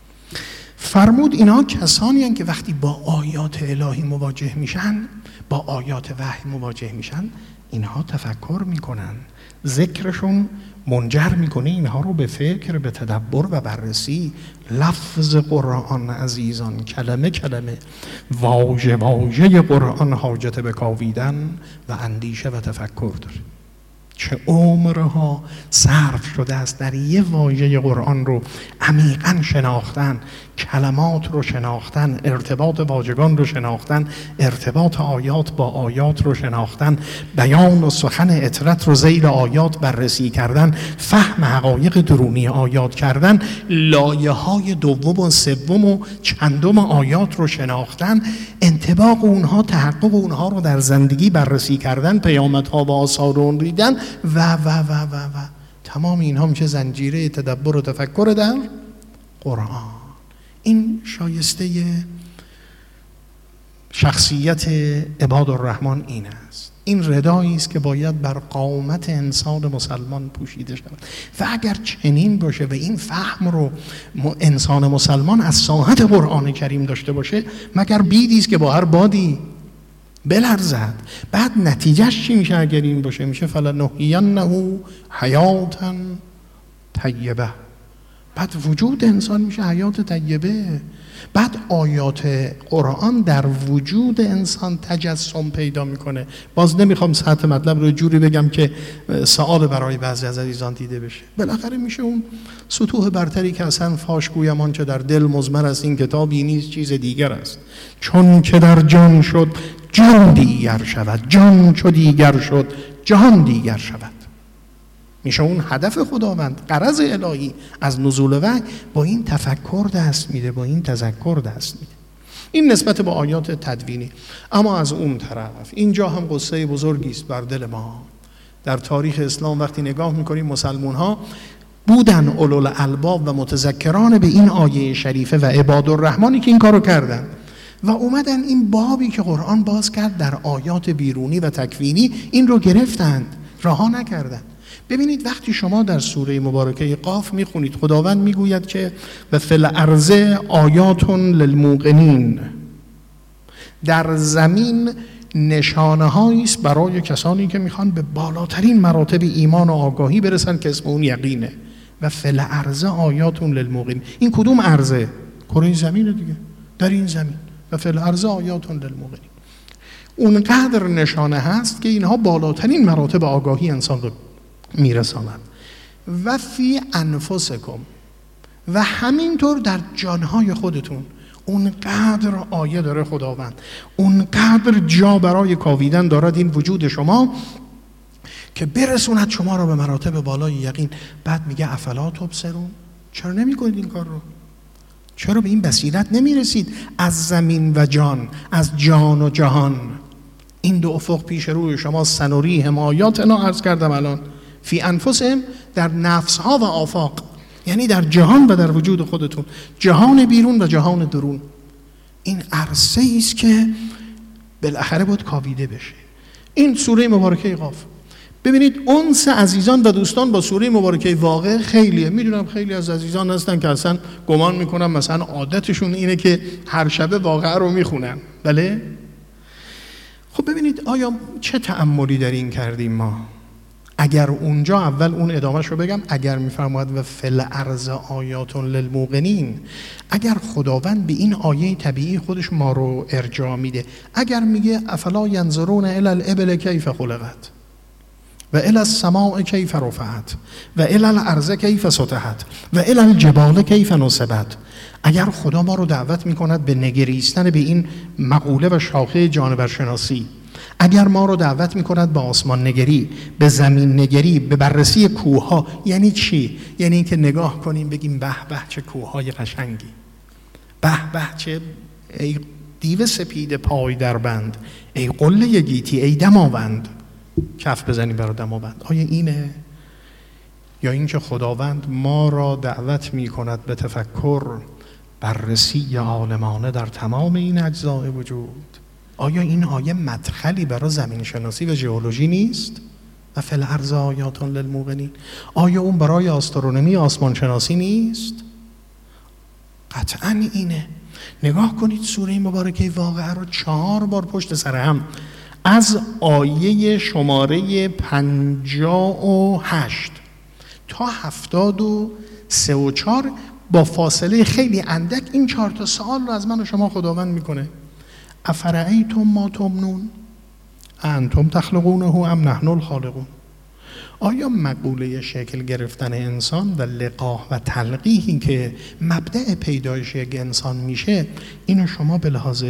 فرمود اینها کسانی هستند که وقتی با آیات الهی مواجه میشن، با آیات وحی مواجه میشن، اینها تفکر میکنن، ذکرشون منجر میکنه اینها رو به فکر، به تدبر و بررسی. لفظ قرآن عزیزان، کلمه کلمه، واژه واژه قرآن حاجت به کاویدن و اندیشه و تفکر داره. چه عمرها صرف شده است در یه واژه قرآن رو عمیقاً شناختن، کلمات رو شناختن، ارتباط واژگان رو شناختن، ارتباط آیات با آیات رو شناختن، بیان و سخن اطرت رو ذیل آیات بررسی کردن، فهم حقایق درونی آیات کردن، لایه های دوم و سوم و چندم آیات رو شناختن، انطباق اونها، تحقق اونها رو در زندگی بررسی کردن، پیامدها و آثار اون دیدن و و و و و تمام اینها میشه زنجیره تدبر و تفکر در قرآن. این شایسته شخصیت عباد الرحمن این است. این ردایی است که باید بر قامت انسان مسلمان پوشیده شود. و اگر چنین باشه و این فهم رو انسان مسلمان از ساحت قرآن کریم داشته باشه، مگر بیدی است که با هر بادی بلرزد. بعد نتیجهش چی میشه اگر این باشه؟ میشه فلنحیینه حیاتا طیبه. بعد وجود انسان میشه حیات طیبه. بعد آیات قرآن در وجود انسان تجسم پیدا میکنه. باز نمیخوام سطح مطلب رو جوری بگم که سوال برای بعضی از عزیزان دیده بشه. بالاخره میشه اون سطوح برتری که اصلا فاش گویمان که در دل مضمر است این کتابی نیست چیز دیگر است. چون که در جان شد جان دیگر شود، جان چو دیگر شد جهان دیگر شود. میشه اون هدف خداوند، غرض الهی از نزول وحی با این تفکر دست میده، با این تذکر دست میده. این نسبت به آیات تدوینی. اما از اون طرف اینجا هم قصه بزرگی است بر دل ما. در تاریخ اسلام وقتی نگاه میکنیم مسلمون ها بودن اولوالالباب و متذکران به این آیه شریفه و عبادالرحمنی که این کارو کردن و اومدن این بابی که قرآن باز کرد در آیات بیرونی و تکوینی این رو گرفتند، رها نکردند. ببینید وقتی شما در سوره مبارکه قاف میخونید خداوند میگوید که و فی الارض آیات للموقنین، در زمین نشانه هایی است برای کسانی که میخوان به بالاترین مراتب ایمان و آگاهی برسن که اسم اون یقینه. و فی الارض آیات للموقنین. این کدوم ارضه؟ کره زمینه دیگه. در این زمین و فی الارض آیات للموقنین اونقدر نشانه هست که اینها بالاترین مراتب آگاهی انسان رو میرساند. و فی انفسکم، و همینطور در جانهای خودتون اونقدر آیه داره خداوند، اونقدر جا برای کاویدن دارد این وجود شما که برسوند شما را به مراتب بالای یقین. بعد میگه افلا تبصرون، چرا نمی کنید این کار رو؟ چرا به این بصیرت نمی رسید؟ از زمین و جان، از جان و جهان، این دو افق پیش روی شما سنوریهم آیاتنا عرض کردم الان. فی انفسهم، در نفسها و آفاق، یعنی در جهان و در وجود خودتون، جهان بیرون و جهان درون. این عرصه ایست که بالاخره باید کاویده بشه. این سوره مبارکه قاف. ببینید انس عزیزان و دوستان با سوره مبارکه واقع خیلیه. میدونم خیلی از عزیزان هستن که اصلا گمان میکنم مثلا عادتشون اینه که هر شب واقعه رو میخونن. بله؟ خب ببینید آیا چه تأملی در این کردیم ما؟ اگر اونجا اول اون ادامهش رو بگم، اگر میفرماید و فی الارض آیات للموقنین، اگر خداوند به این آیه طبیعی خودش ما رو ارجاع میده، اگر میگه افلا ینظرون الی الابل کیف خلقت و الی السماء کیف رفعت و الی الارض کیف سطحت و الی الجبال کیف نصبت، اگر خدا ما رو دعوت میکند به نگریستن به این مقوله و شاخه جانورشناسی، اگر ما رو دعوت میکند به آسمان نگری، به زمین نگری، به بررسی کوه‌ها، یعنی چی؟ یعنی اینکه نگاه کنیم بگیم به به چه کوه‌های قشنگی، به به چه ای دیو سپید پای در بند، ای قله گیتی، ای دماوند، کف بزنیم برای دماوند. آیا اینه؟ یا اینکه خداوند ما را دعوت میکند به تفکر، بررسی عالمانه در تمام این اجزای وجود؟ آیا این آیه مدخلی برای زمین شناسی و ژئولوژی نیست؟ و فی الارض آیات للموقنین، آیا اون برای آسترونومی آسمان شناسی نیست؟ قطعاً اینه. نگاه کنید سوره مبارکه واقعه رو چهار بار پشت سر هم از آیه شماره پنجاه و هشت تا هفتاد و سه و چهار با فاصله خیلی اندک این چهار تا سوال رو از من و شما خداوند میکنه. افرأیتم ما تمنون انتم تخلقونه ام نحن الخالقون. آیا مقوله شکل گرفتن انسان و لقاح و تلقیحی که مبدأ پیدایش یک انسان میشه، اینو شما به لحاظ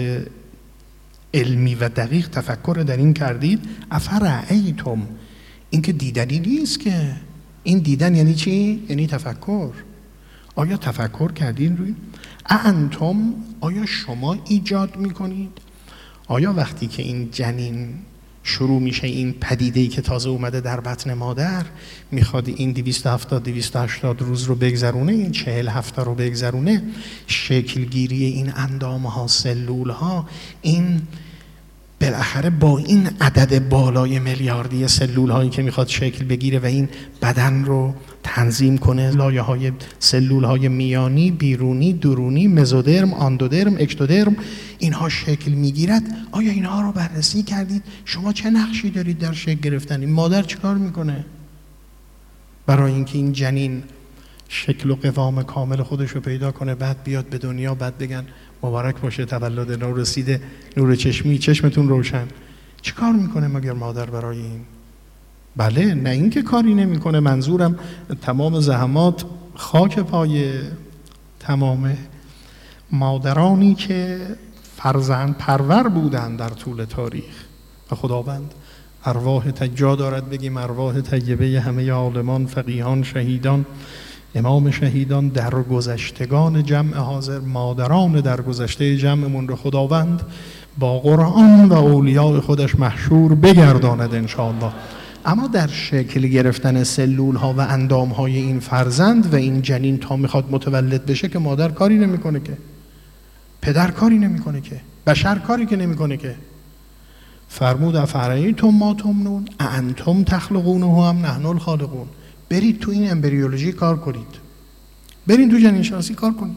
علمی و دقیق تفکر در این کردید؟ افرأیتم، این که دیدنی نیست که. این دیدن یعنی چی؟ یعنی تفکر. آیا تفکر کردین روی؟ انتم، آیا شما ایجاد میکنید؟ آیا وقتی که این جنین شروع میشه، این پدیده‌ای که تازه اومده در بطن مادر میخواد این دویست و هفتاد دویست و هشتاد روز رو بگذرونه، این چهل هفته رو بگذرونه، شکلگیری این اندامها، سلولها، این بالاخره با این عدد بالای میلیاردی سلول هایی که میخواد شکل بگیره و این بدن رو تنظیم کنه، لایه های سلول های میانی، بیرونی، درونی، مزودرم، آندودرم، اکتودرم، اینها شکل میگیرد. آیا اینها رو بررسی کردید؟ شما چه نقشی دارید در شکل گرفتن؟ این مادر چیکار میکنه برای اینکه این جنین شکل و قوام کامل خودش رو پیدا کنه، بعد بیاد به دنیا، بعد بگن مبارک باشه تولد نور رسیده، نور چشمی، چشمتون روشن؟ چی کار میکنه مگر مادر برای این؟ بله، نه اینکه کاری نمیکنه، منظورم تمام زحمات خاک پای تمام مادرانی که فرزند پرور بودن در طول تاریخ. و خداوند ارواح تجا دارد بگیم ارواح طیبه همه عالمان، فقیهان، شهیدان، امام شهیدان، در گذشتگان جمع حاضر، مادران در گذشته جمعمون رو خداوند با قرآن و اولیاء خودش محشور بگرداند انشاءالله. اما در شکل گرفتن سلول ها و اندام های این فرزند و این جنین تا میخواد متولد بشه که مادر کاری نمیکنه، که پدر کاری نمیکنه، که بشر کاری که نمیکنه. که فرمود افرایتم ما تمنون اانتم تخلقونه ام نحن الخالقون. برید تو این امبریولوژی کار کنید، برید تو جنین شناسی کار کنید.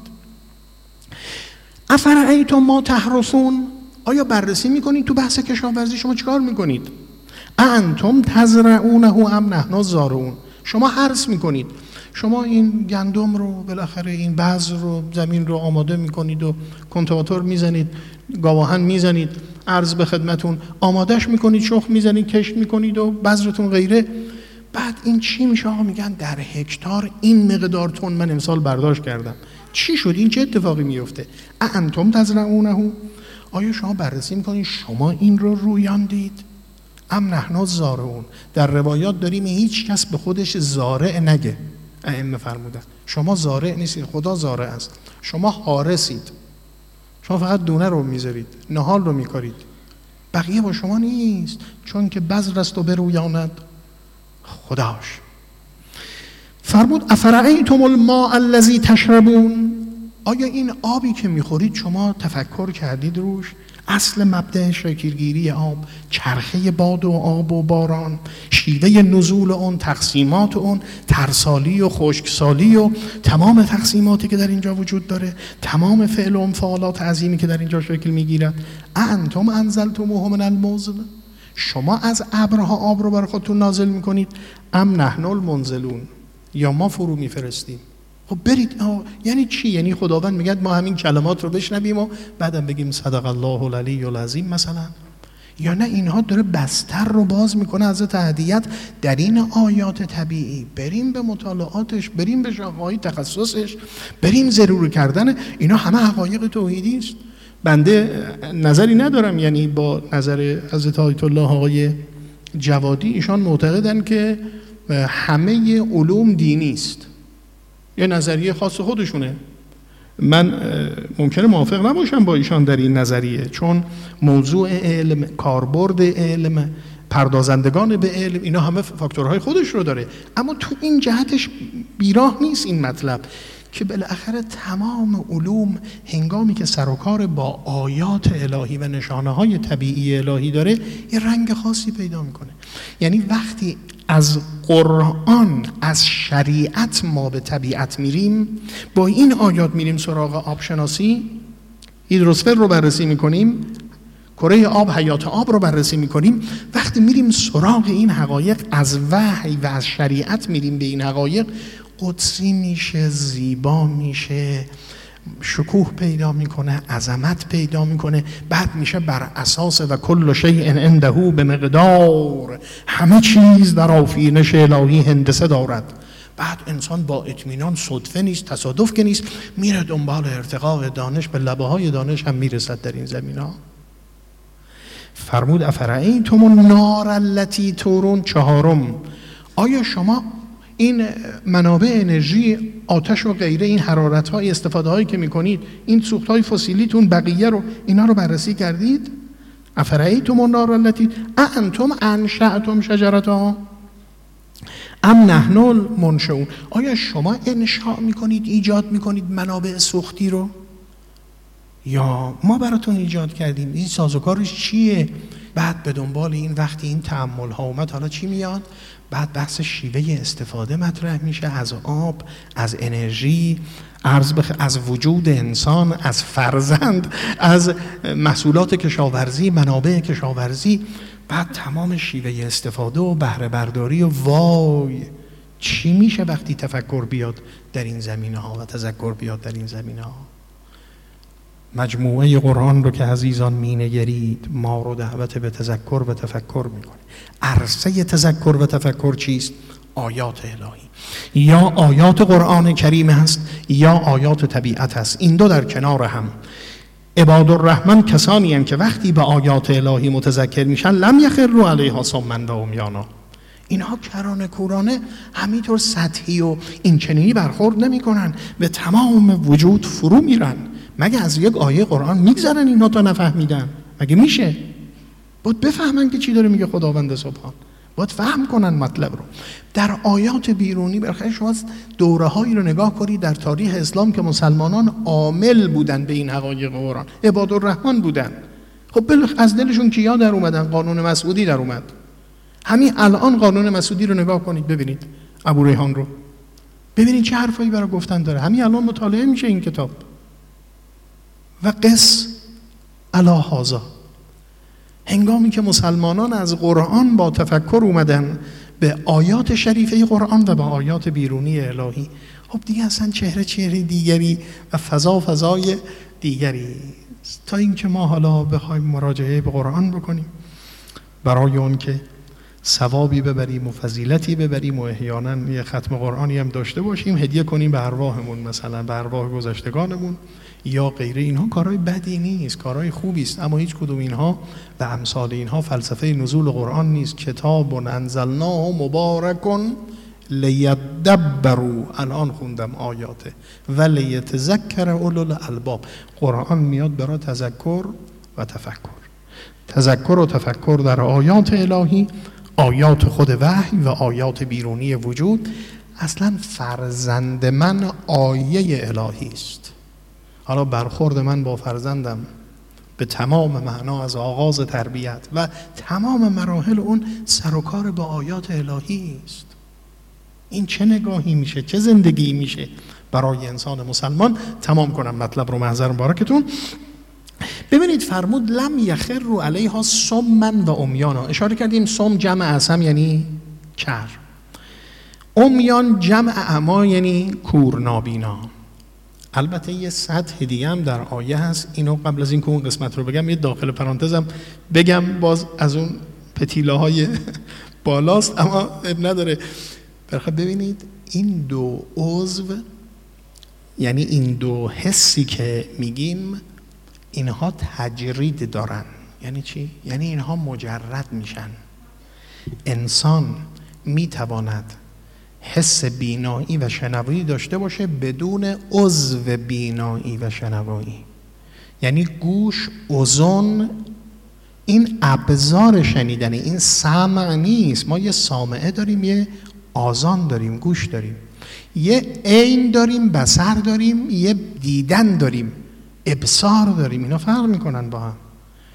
افرایتم ما تحرثون، آیا بررسی میکنید تو بحث کشاورزی شما چیکار میکنید؟ انتم تزرعونه ام نحن الزارعون، شما حرث میکنید، شما این گندم رو بالاخره این بذر رو زمین رو آماده میکنید و کنتراتور میزنید، گاواهن میزنید، عرض به خدمتون آمادهش میکنید، شخم میزنید، کشت میکنید و بذرتون غیره. بعد این چی میشه؟ آقا میگن در هکتار این مقدار تن من امسال برداشت کردم. چی شد؟ این چه اتفاقی میفته؟ انتم تزرعونه، آیا شما بررسی میکنید شما این رو رویاندید؟ ام نحن الزارعون. در روایات داریم هیچ کس به خودش زارع نگه، ائمه فرمودن شما زارع نیستید، خدا زارع است، شما حارسید، شما فقط دونه رو میذارید، نهال رو میکارید، بقیه با شما نیست، چون که بذر است و برویاند خداش. فرمود افرایتم الماء الذی تشربون، آیا این آبی که میخورید شما تفکر کردید روش؟ اصل مبدأ شکلگیری آب، چرخه باد و آب و باران، شیوه نزول اون، تقسیمات اون، ترسالی و خشکسالی و تمام تقسیماتی که در اینجا وجود داره، تمام فعل و انفعالات عظیمی که در اینجا شکل میگیرد. انتم انزلتموه من المزن، شما از ابرها آب رو بر خودتون نازل میکنید، ام نحن المنزلون، یا ما فرو میفرستیم. خب برید. یعنی چی؟ یعنی خداوند میگه ما همین کلمات رو بشنویم و بعدم بگیم صدق الله العلی العظیم مثلا؟ یا نه اینها داره بستر رو باز میکنه از تهدیت در این آیات طبیعی؟ بریم به مطالعاتش، بریم به شاخه‌های تخصصش، بریم ضرور کردن اینا همه حقایق توحیدی است. بنده نظری ندارم، یعنی با نظر حضرت آیت الله آقای جوادی، ایشان معتقدن که همه علوم دینی است، یه نظریه خاص خودشونه. من ممکنه موافق نباشم با ایشان در این نظریه، چون موضوع علم، کاربرد علم، پردازندگان به علم، اینا همه فاکتورهای خودش رو داره. اما تو این جهتش بیراه نیست این مطلب که بالاخره تمام علوم هنگامی که سر و کار با آیات الهی و نشانه‌های طبیعی الهی داره یه رنگ خاصی پیدا میکنه. یعنی وقتی از قرآن، از شریعت ما به طبیعت میریم، با این آیات میریم سراغ آبشناسی، هیدروسفر رو بررسی میکنیم، کره آب، حیات آب رو بررسی میکنیم، وقتی میریم سراغ این حقایق از وحی و از شریعت میریم به این حقایق، قدسی میشه، زیبا میشه، شکوه پیدا میکنه، عظمت پیدا میکنه. بعد میشه بر اساس و کل شیء عنده به مقدار، همه چیز در آفرینش الهی هندسه دارد. بعد انسان با اطمینان، صدفه نیست، تصادف که نیست، میره دنبال ارتقاء دانش، به لبه های دانش هم میرسد در این زمین ها. فرمود افرایتم النار التی تورون. چهارم، آیا شما این منابع انرژی، آتش و غیره، این حرارت های، استفاده هایی که میکنید، این سوخت های فسیلیتون، بقیه رو، اینا رو بررسی کردید؟ افرایتم النار التی انتم انشأتم شجرتها ام نحن المنشئون، آیا شما انشاء میکنید، ایجاد میکنید منابع سوختی رو؟ یا ما براتون ایجاد کردیم، این سازوکارش چیه؟ بعد به دنبال این وقتی این تأمل ها اومد حالا چی میاد؟ بعد بحث شیوه استفاده مطرح میشه از آب، از انرژی، عرض بخ... از وجود انسان، از فرزند، از محصولات کشاورزی، منابع کشاورزی، بعد تمام شیوه استفاده و بهره برداری و وای چی میشه وقتی تفکر بیاد در این زمینه ها و تذکر بیاد در این زمینه ها. مجموعه قرآن رو که عزیزان مینگرید ما رو دعوت به تذکر و تفکر میکنه. عرصه تذکر و تفکر چیست؟ آیات الهی، یا آیات قرآن کریم هست یا آیات طبیعت هست. این دو در کنار هم. عباد الرحمن کسانی هستند که وقتی به آیات الهی متذکر میشن لم یخروا علیها صما و عمیانا، اینها کرانه کورانه همینطور سطحی و این چنینی برخورد نمی کنن، به تمام وجود فرو میرن. مگه از یک آیه قرآن میگذرن اینها تا نفهمیدن؟ مگه میشه؟ باید بفهمن که چی داره میگه خداوند سبحان، باید فهم کنن مطلب رو. در آیات بیرونی برخلاف شما دوره هایی رو نگاه کنید در تاریخ اسلام که مسلمانان عامل بودن به این حقایق قرآن، عباد الرحمن بودن. خب از دلشون کیا در اومدن؟ قانون مسعودی در اومد. همین الان قانون مسعودی رو نگاه کنید ببینید، ابو ریحان رو ببینید چه حرفایی برای گفتن داره. همین الان مطالعه میشه این کتاب. و قس علی هذا، هنگامی که مسلمانان از قرآن با تفکر اومدن به آیات شریفه قرآن و به آیات بیرونی الهی، خب دیگه اصلا چهره چهره دیگری و فضا فضای دیگری. تا اینکه ما حالا بخوایم مراجعه به قرآن بکنیم برای اون که ثوابی ببریم و فضیلتی ببریم و احیانا یه ختم قرآنی هم داشته باشیم، هدیه کنیم به ارواحمون، مثلا به ارواح گذشتگانمون یا غیره. اینها کارهای بدی نیست، کارهای خوبی است، اما هیچ کدوم اینها و امثال اینها فلسفه نزول قرآن نیست. کتاب انزلناه مبارک لیدبروا، الان خوندم آیاته، و لیتذکر اولو الالباب. قرآن میاد برای تذکر و تفکر، تذکر و تفکر در آیات الهی، آیات خود وحی و آیات بیرونی وجود. اصلا فرزند من آیه الهی است. حالا برخورد من با فرزندم به تمام معنا از آغاز تربیت و تمام مراحل اون سر و کار با آیات الهی است. این چه نگاهی میشه، چه زندگی میشه برای انسان مسلمان. تمام کنم مطلب رو، محضر مبارکتون. ببینید فرمود لم یخروا علیها صما و عمیانا. اشاره کردیم صم جمع اعصم یعنی کر، عمیان جمع اعما یعنی کور نابینا. البته یه سطح دیگه هم در آیه هست، اینو قبل از این که اون قسمت رو بگم یه داخل پرانتزم بگم، باز از اون پتیله های بالاست اما اب نداره. برخواه ببینید این دو عضو، یعنی این دو حسی که میگیم، اینها تجرید دارن. یعنی چی؟ یعنی اینها مجرد میشن. انسان میتواند حس بینایی و شنوایی داشته باشه بدون عضو بینایی و شنوایی. یعنی گوش، اذن، این ابزار شنیدنی، این سمع نیست. ما یه سامعه داریم، یه آذان داریم، گوش داریم، یه عین داریم، بصر داریم، یه دیدن داریم، ابصار داریم. اینا فرق میکنن با هم.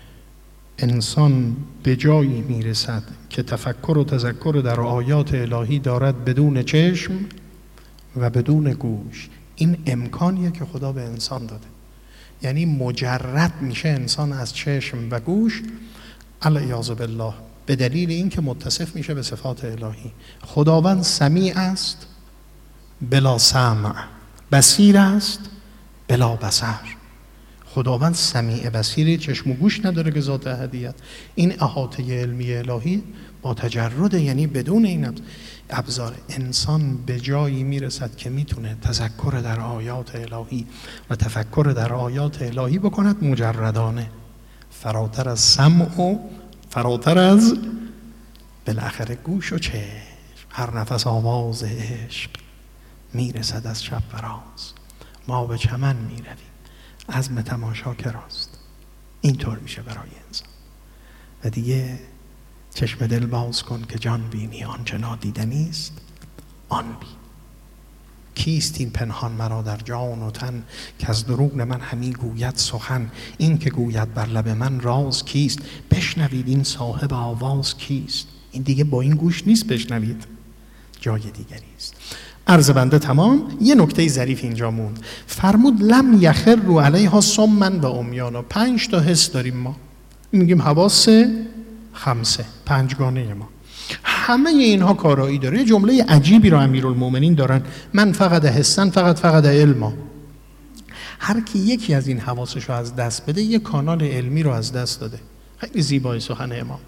انسان به جایی میرسد که تفکر و تذکر در آیات الهی دارد بدون چشم و بدون گوش. این امکانیه که خدا به انسان داده. یعنی مجرد میشه انسان از چشم و گوش، علیاذ بالله، به دلیل این که متصف میشه به صفات الهی. خداوند سمیع است بلا سمع، بصیر است بلا بصر. خداوند سمیع بصیری، چشم و گوش نداره که ذات احدیت. این احاطه علمی الهی با تجرد، یعنی بدون این ابزار انسان به جایی میرسد که میتونه تذکر در آیات الهی و تفکر در آیات الهی بکند مجردانه، فراتر از سمع و فراتر از بالاخره گوش و چشم. هر نفس آواز عشق میرسد از شب فراز، ما به چمن میرویم عزم تماشا که راست. اینطور میشه برای انسان. و دیگه چشم دل باز کن که جان بینی، آنچه نادیدنی است آن بین. کیست این پنهان مرا در جان و تن، که از درون من همی گوید سخن، این که گوید بر لب من راز کیست، بشنوید این صاحب آواز کیست. این دیگه با این گوش نیست بشنوید، جای دیگری است. عرض بنده تمام. یه نکته ظریف اینجا موند، فرمود لم یخر رو علیها صما و عمیانا. پنج تا حس داریم ما، میگیم حواس خمسه، پنجگانه ما، همه اینها کارایی داره. یه جمله عجیبی رو امیرالمومنین دارن، من فقط حسن فقط فقط علما. هر کی یکی از این حواسش رو از دست بده یه کانال علمی رو از دست داده. خیلی زیبای سخن امام.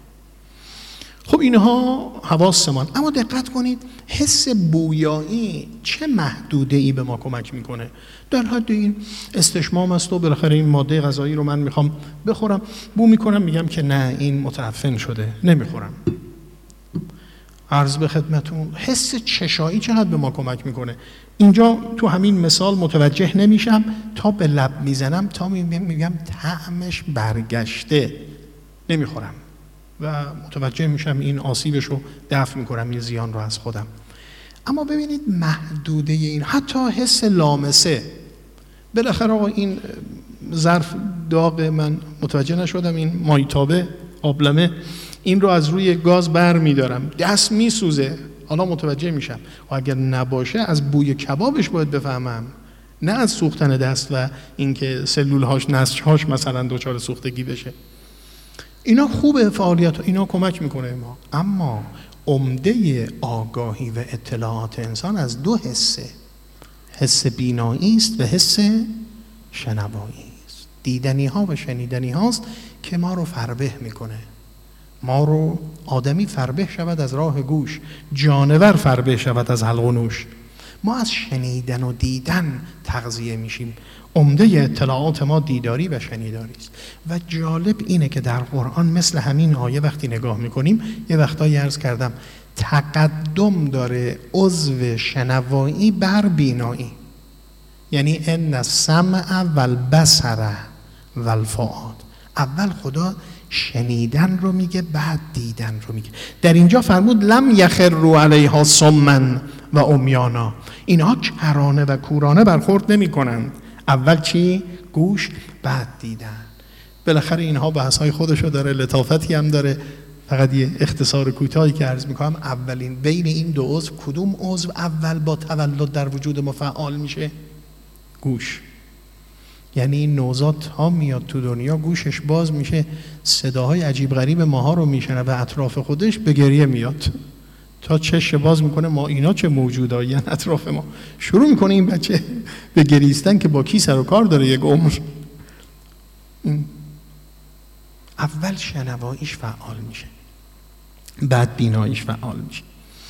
خب اینها حواسمان. اما دقت کنید حس بویایی چه محدوده ای به ما کمک میکنه. در حد این استشمام است و بالاخره این ماده غذایی رو من میخوام بخورم، بو میکنم میگم که نه این متعفن شده نمیخورم. عرض به خدمتون حس چشایی چقدر به ما کمک میکنه. اینجا تو همین مثال متوجه نمیشم تا به لب میزنم، تا میگم طعمش برگشته نمیخورم و متوجه میشم این آسیبش رو دفع میکنم، این زیان رو از خودم. اما ببینید محدوده این، حتی حس لامسه. بالاخره آقا این ظرف داغ، من متوجه نشدم این مایتابه آبلمه، این رو از روی گاز بر میدارم، دست میسوزه، حالا متوجه میشم. و اگر نباشه از بوی کبابش باید بفهمم، نه از سوختن دست و اینکه سلولهاش نسج‌هاش مثلا دچار سوختگی بشه. اینا خوبه فعالیت، اینا کمک میکنه ما. اما عمده آگاهی و اطلاعات انسان از دو حسه، حس بینایی است و حس شنوایی است. دیدنی ها و شنیدنی هاست که ما رو فربه میکنه. ما رو آدمی فربه شود از راه گوش، جانور فربه شود از حلق و نوش. ما از شنیدن و دیدن تغذیه میشیم. عمده اطلاعات ما دیداری و شنیداری است. و جالب اینه که در قرآن مثل همین آیه وقتی نگاه میکنیم، یه وقتایی عرض کردم تقدم داره عضو شنوایی بر بینایی. یعنی ان السمع والبصر والفؤاد. اول خدا شنیدن رو میگه، بعد دیدن رو میگه. در اینجا فرمود لم یخروا علیها صما و عمیانا. اینها کرانه و کورانه برخورد نمی کنند. اول چی؟ گوش، بعد دیدن. بالاخره اینها بحث‌های خودشو داره، لطافتی هم داره. فقط یه اختصار کوتاهی که عرض میکنم، اولین بین این دو عضو کدوم عضو اول با تولد در وجود ما فعال میشه؟ گوش. یعنی این نوزاد ها میاد تو دنیا، گوشش باز میشه، صداهای عجیب غریب ماها رو میشنه و اطراف خودش به گریه میاد. تا چش باز میکنه ما اینا چه موجودایی اطراف ما، شروع میکنه این بچه به گریستن که با کی سر و کار داره یک عمر. اول شنواییش فعال میشه، بعد بیناییش فعال میشه.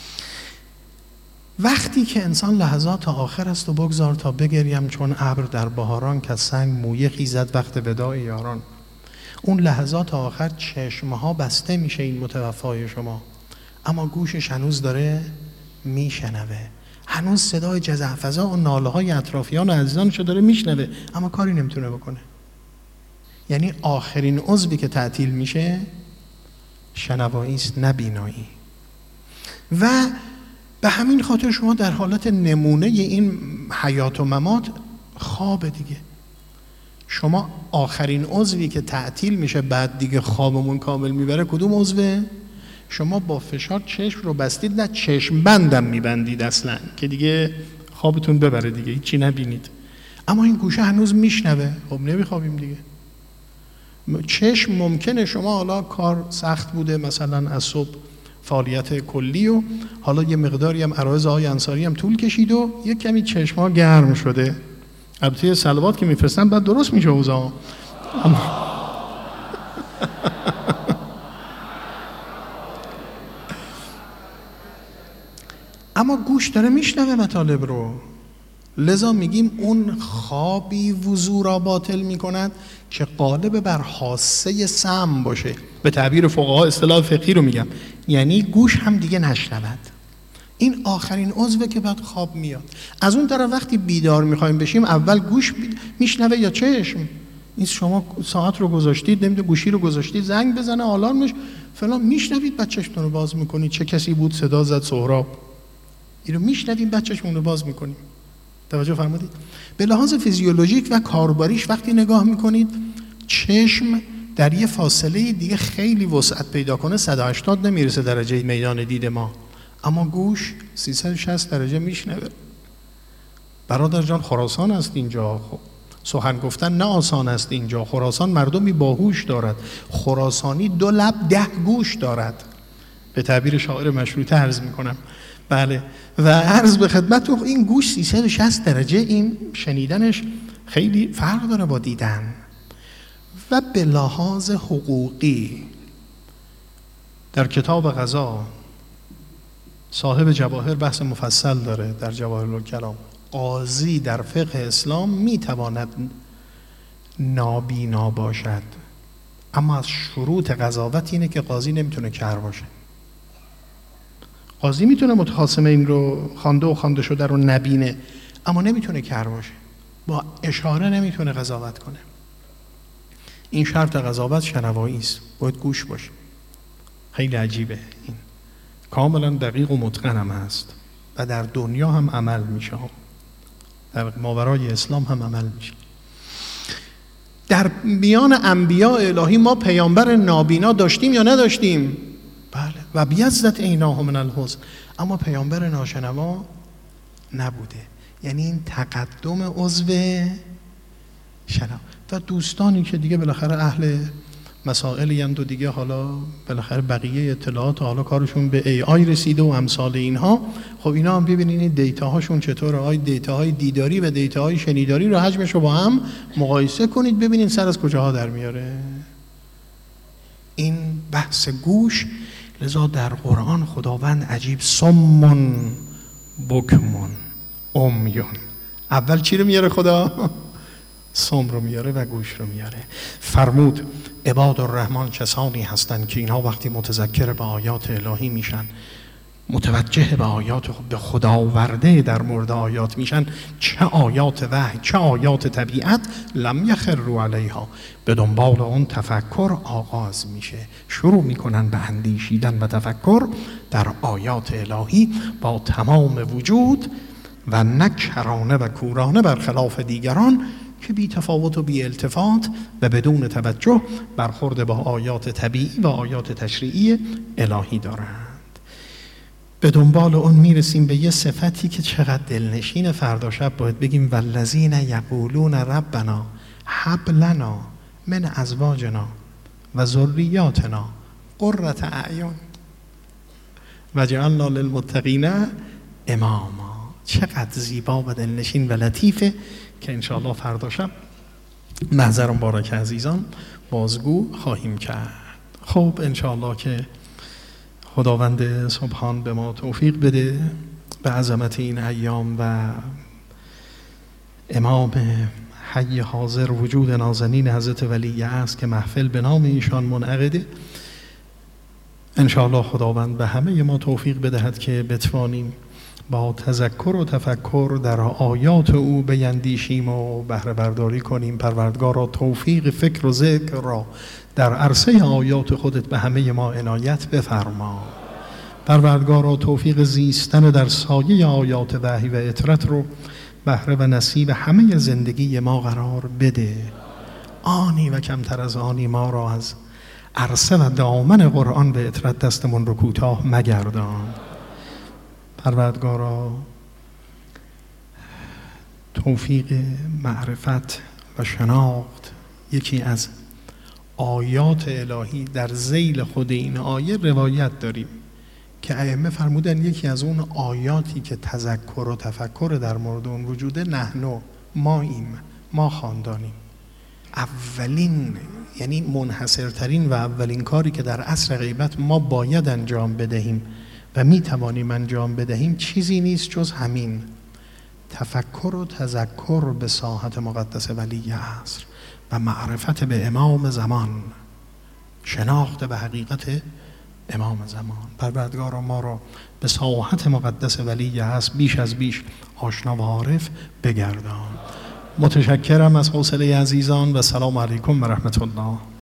وقتی که انسان لحظات آخر است و بگذار تا بگریم چون ابر در بهاران، که سنگ مویه خیزد وقت وداع یاران. اون لحظات آخر چشمها بسته میشه این متوفای شما، اما گوشش هنوز داره میشنوه، هنوز صدای جزعفزا و ناله های اطرافیان و عزیزانشو داره میشنوه، اما کاری نمیتونه بکنه. یعنی آخرین عضوی که تعطیل میشه شنوایی است، نه بینایی. و به همین خاطر شما در حالت نمونه این حیات و ممات خواب دیگه. شما آخرین عضوی که تعطیل میشه بعد دیگه خوابمون کامل میبره کدوم عضوه؟ شما با فشار چشم رو بستید، نه چشم بندم میبندید اصلا که دیگه خوابتون ببره دیگه، هیچی نبینید. اما این گوشه هنوز میشنوه، خب نمیخوابیم دیگه. چشم ممکنه شما حالا کار سخت بوده، مثلا از صبح فعالیت کلی و حالا یه مقداری هم عرایض آقای انصاری هم طول کشید و یک کمی چشم ها گرم شده. البته صلوات که میفرستن بعد درست میشه اوضاع. اما اما گوش داره میشنوه مطالب رو. لذا میگیم اون خوابی وضو را باطل میکند که غالب بر حاسه سمع باشه. به تعبیر فقها اصطلاح فقهی رو میگم، یعنی گوش هم دیگه نشنود. این آخرین عضوه که بعد خواب میاد. از اون طرف وقتی بیدار میخوایم بشیم اول گوش میشنوه یا چشم؟ این شما ساعت رو گذاشتید، نمیدونم گوشی رو گذاشتید زنگ بزنه آلارمش فلان، میشنوید بعد چشمتون رو باز میکنید، چه کسی بود صدا زد سهراب، این رو میشنویم بعد چشمتون رو باز میکنیم. توجه فرمودید؟ به لحاظ فیزیولوژیک و کاربریش وقتی نگاه میکنید چشم در یه فاصله دیگه خیلی وسعت پیدا کنه صد و هشتاد نمیرسه درجه میدان دید ما، اما گوش سیصد و شصت درجه میشنوه. برادر جان خراسان است اینجا، خب سخن گفتن نه آسان است اینجا. خراسان مردمی باهوش دارد، خراسانی دو لب ده گوش دارد، به تعبیر شاعر مشروطه عرض میکنم. بله، و عرض به خدمت این گوش سیصد و شصت درجه، این شنیدنش خیلی فرق داره با دیدن. و به لحاظ حقوقی در کتاب قضا صاحب جواهر بحث مفصل داره در جواهرالکلام. قاضی در فقه اسلام میتواند نابینا باشد، اما از شروط قضاوت اینه که قاضی نمیتونه کر باشه. قاضی میتونه متخاصمه این رو خوانده و خوانده شده رو نبینه، اما نمیتونه کر باشه، با اشاره نمیتونه قضاوت کنه. این شرط قضاوت شنوایی است، باید گوش باشه. خیلی عجیبه، این کاملا دقیق و متقن هم هست و در دنیا هم عمل میشه، در ماورای اسلام هم عمل میشه. در میان انبیاء الهی ما پیامبر نابینا داشتیم یا نداشتیم؟ بله، و بیزدت عیناه من الحزن، اما پیامبر ناشنوا نبوده. یعنی این تقدم عضو شنوا. و دوستانی که دیگه بالاخره اهل مسائلی اند و دیگه حالا بالاخره بقیه اطلاعات حالا کارشون به ای آی رسیده و امثال اینها، خب اینا هم ببینین این دیتاهاشون چطوره، آی دیتاهای دیداری و دیتاهای شنیداری رو حجمش رو با هم مقایسه کنید ببینین سر از کجاها در میاره. این بحث گوش، لذا در قرآن خداوند عجیب صمون بکمون امیون، اول چی رو میاره خدا؟ صم رو میاره و گوش رو میاره. فرمود عباد الرحمن کسانی هستند که اینها وقتی متذکر به آیات الهی میشن، متوجه به آیات به خداورده در مورد آیات میشن، چه آیات وحی چه آیات طبیعت، لم یخروا علیها، به دنبال اون تفکر آغاز میشه، شروع میکنن به اندیشیدن و تفکر در آیات الهی با تمام وجود و نکرانه و کورانه، برخلاف دیگران که بی تفاوت و بی التفات و بدون توجه برخورد با آیات طبیعی و آیات تشریعی الهی دارند. به دنبال اون میرسیم به یه صفتی که چقدر دلنشین، فردا شب باید بگیم والذین یقولون ربنا هب لنا من ازواجنا و ذریاتنا قرة اعین وجعلنا للمتقین اماما. چقدر زیبا و دلنشین و لطیفه که انشاءالله فردا شب محضر مبارک عزیزان بازگو خواهیم کرد. خب انشاءالله که خداوند سبحان به ما توفیق بده به عظمت این ایام و امام حی حاضر وجود نازنین حضرت ولی است که محفل به نام ایشان منعقده. انشاءالله خداوند به همه ما توفیق بدهد که بتوانیم با تذکر و تفکر در آیات او بیندیشیم و بهره برداری کنیم. پروردگارا توفیق فکر و ذکر را در عرصه آیات خودت به همه ما عنایت بفرما. پروردگارا توفیق زیستن در سایه آیات وحی و اطرت رو بهره و نصیب همه زندگی ما قرار بده. آنی و کمتر از آنی ما را از عرصه و دامن قرآن و اطرت دستمون رو کوتاه مگردان. پروردگارا توفیق معرفت و شناخت یکی از آیات الهی در ذیل خود این آیه روایت داریم که ائمه فرمودن یکی از اون آیاتی که تذکر و تفکر در مورد اون وجوده، نحنو ماییم، ما خاندانیم. اولین یعنی منحصرترین و اولین کاری که در عصر غیبت ما باید انجام بدهیم و می توانیم انجام بدهیم چیزی نیست جز همین تفکر و تذکر به ساحت مقدس ولی عصر و معرفت به امام زمان، شناخت به حقیقت امام زمان. پروردگار ما را به ساحت مقدس ولی عصر بیش از بیش آشنا و عارف بگردان. متشکرم از حوصله عزیزان و سلام علیکم و رحمت الله.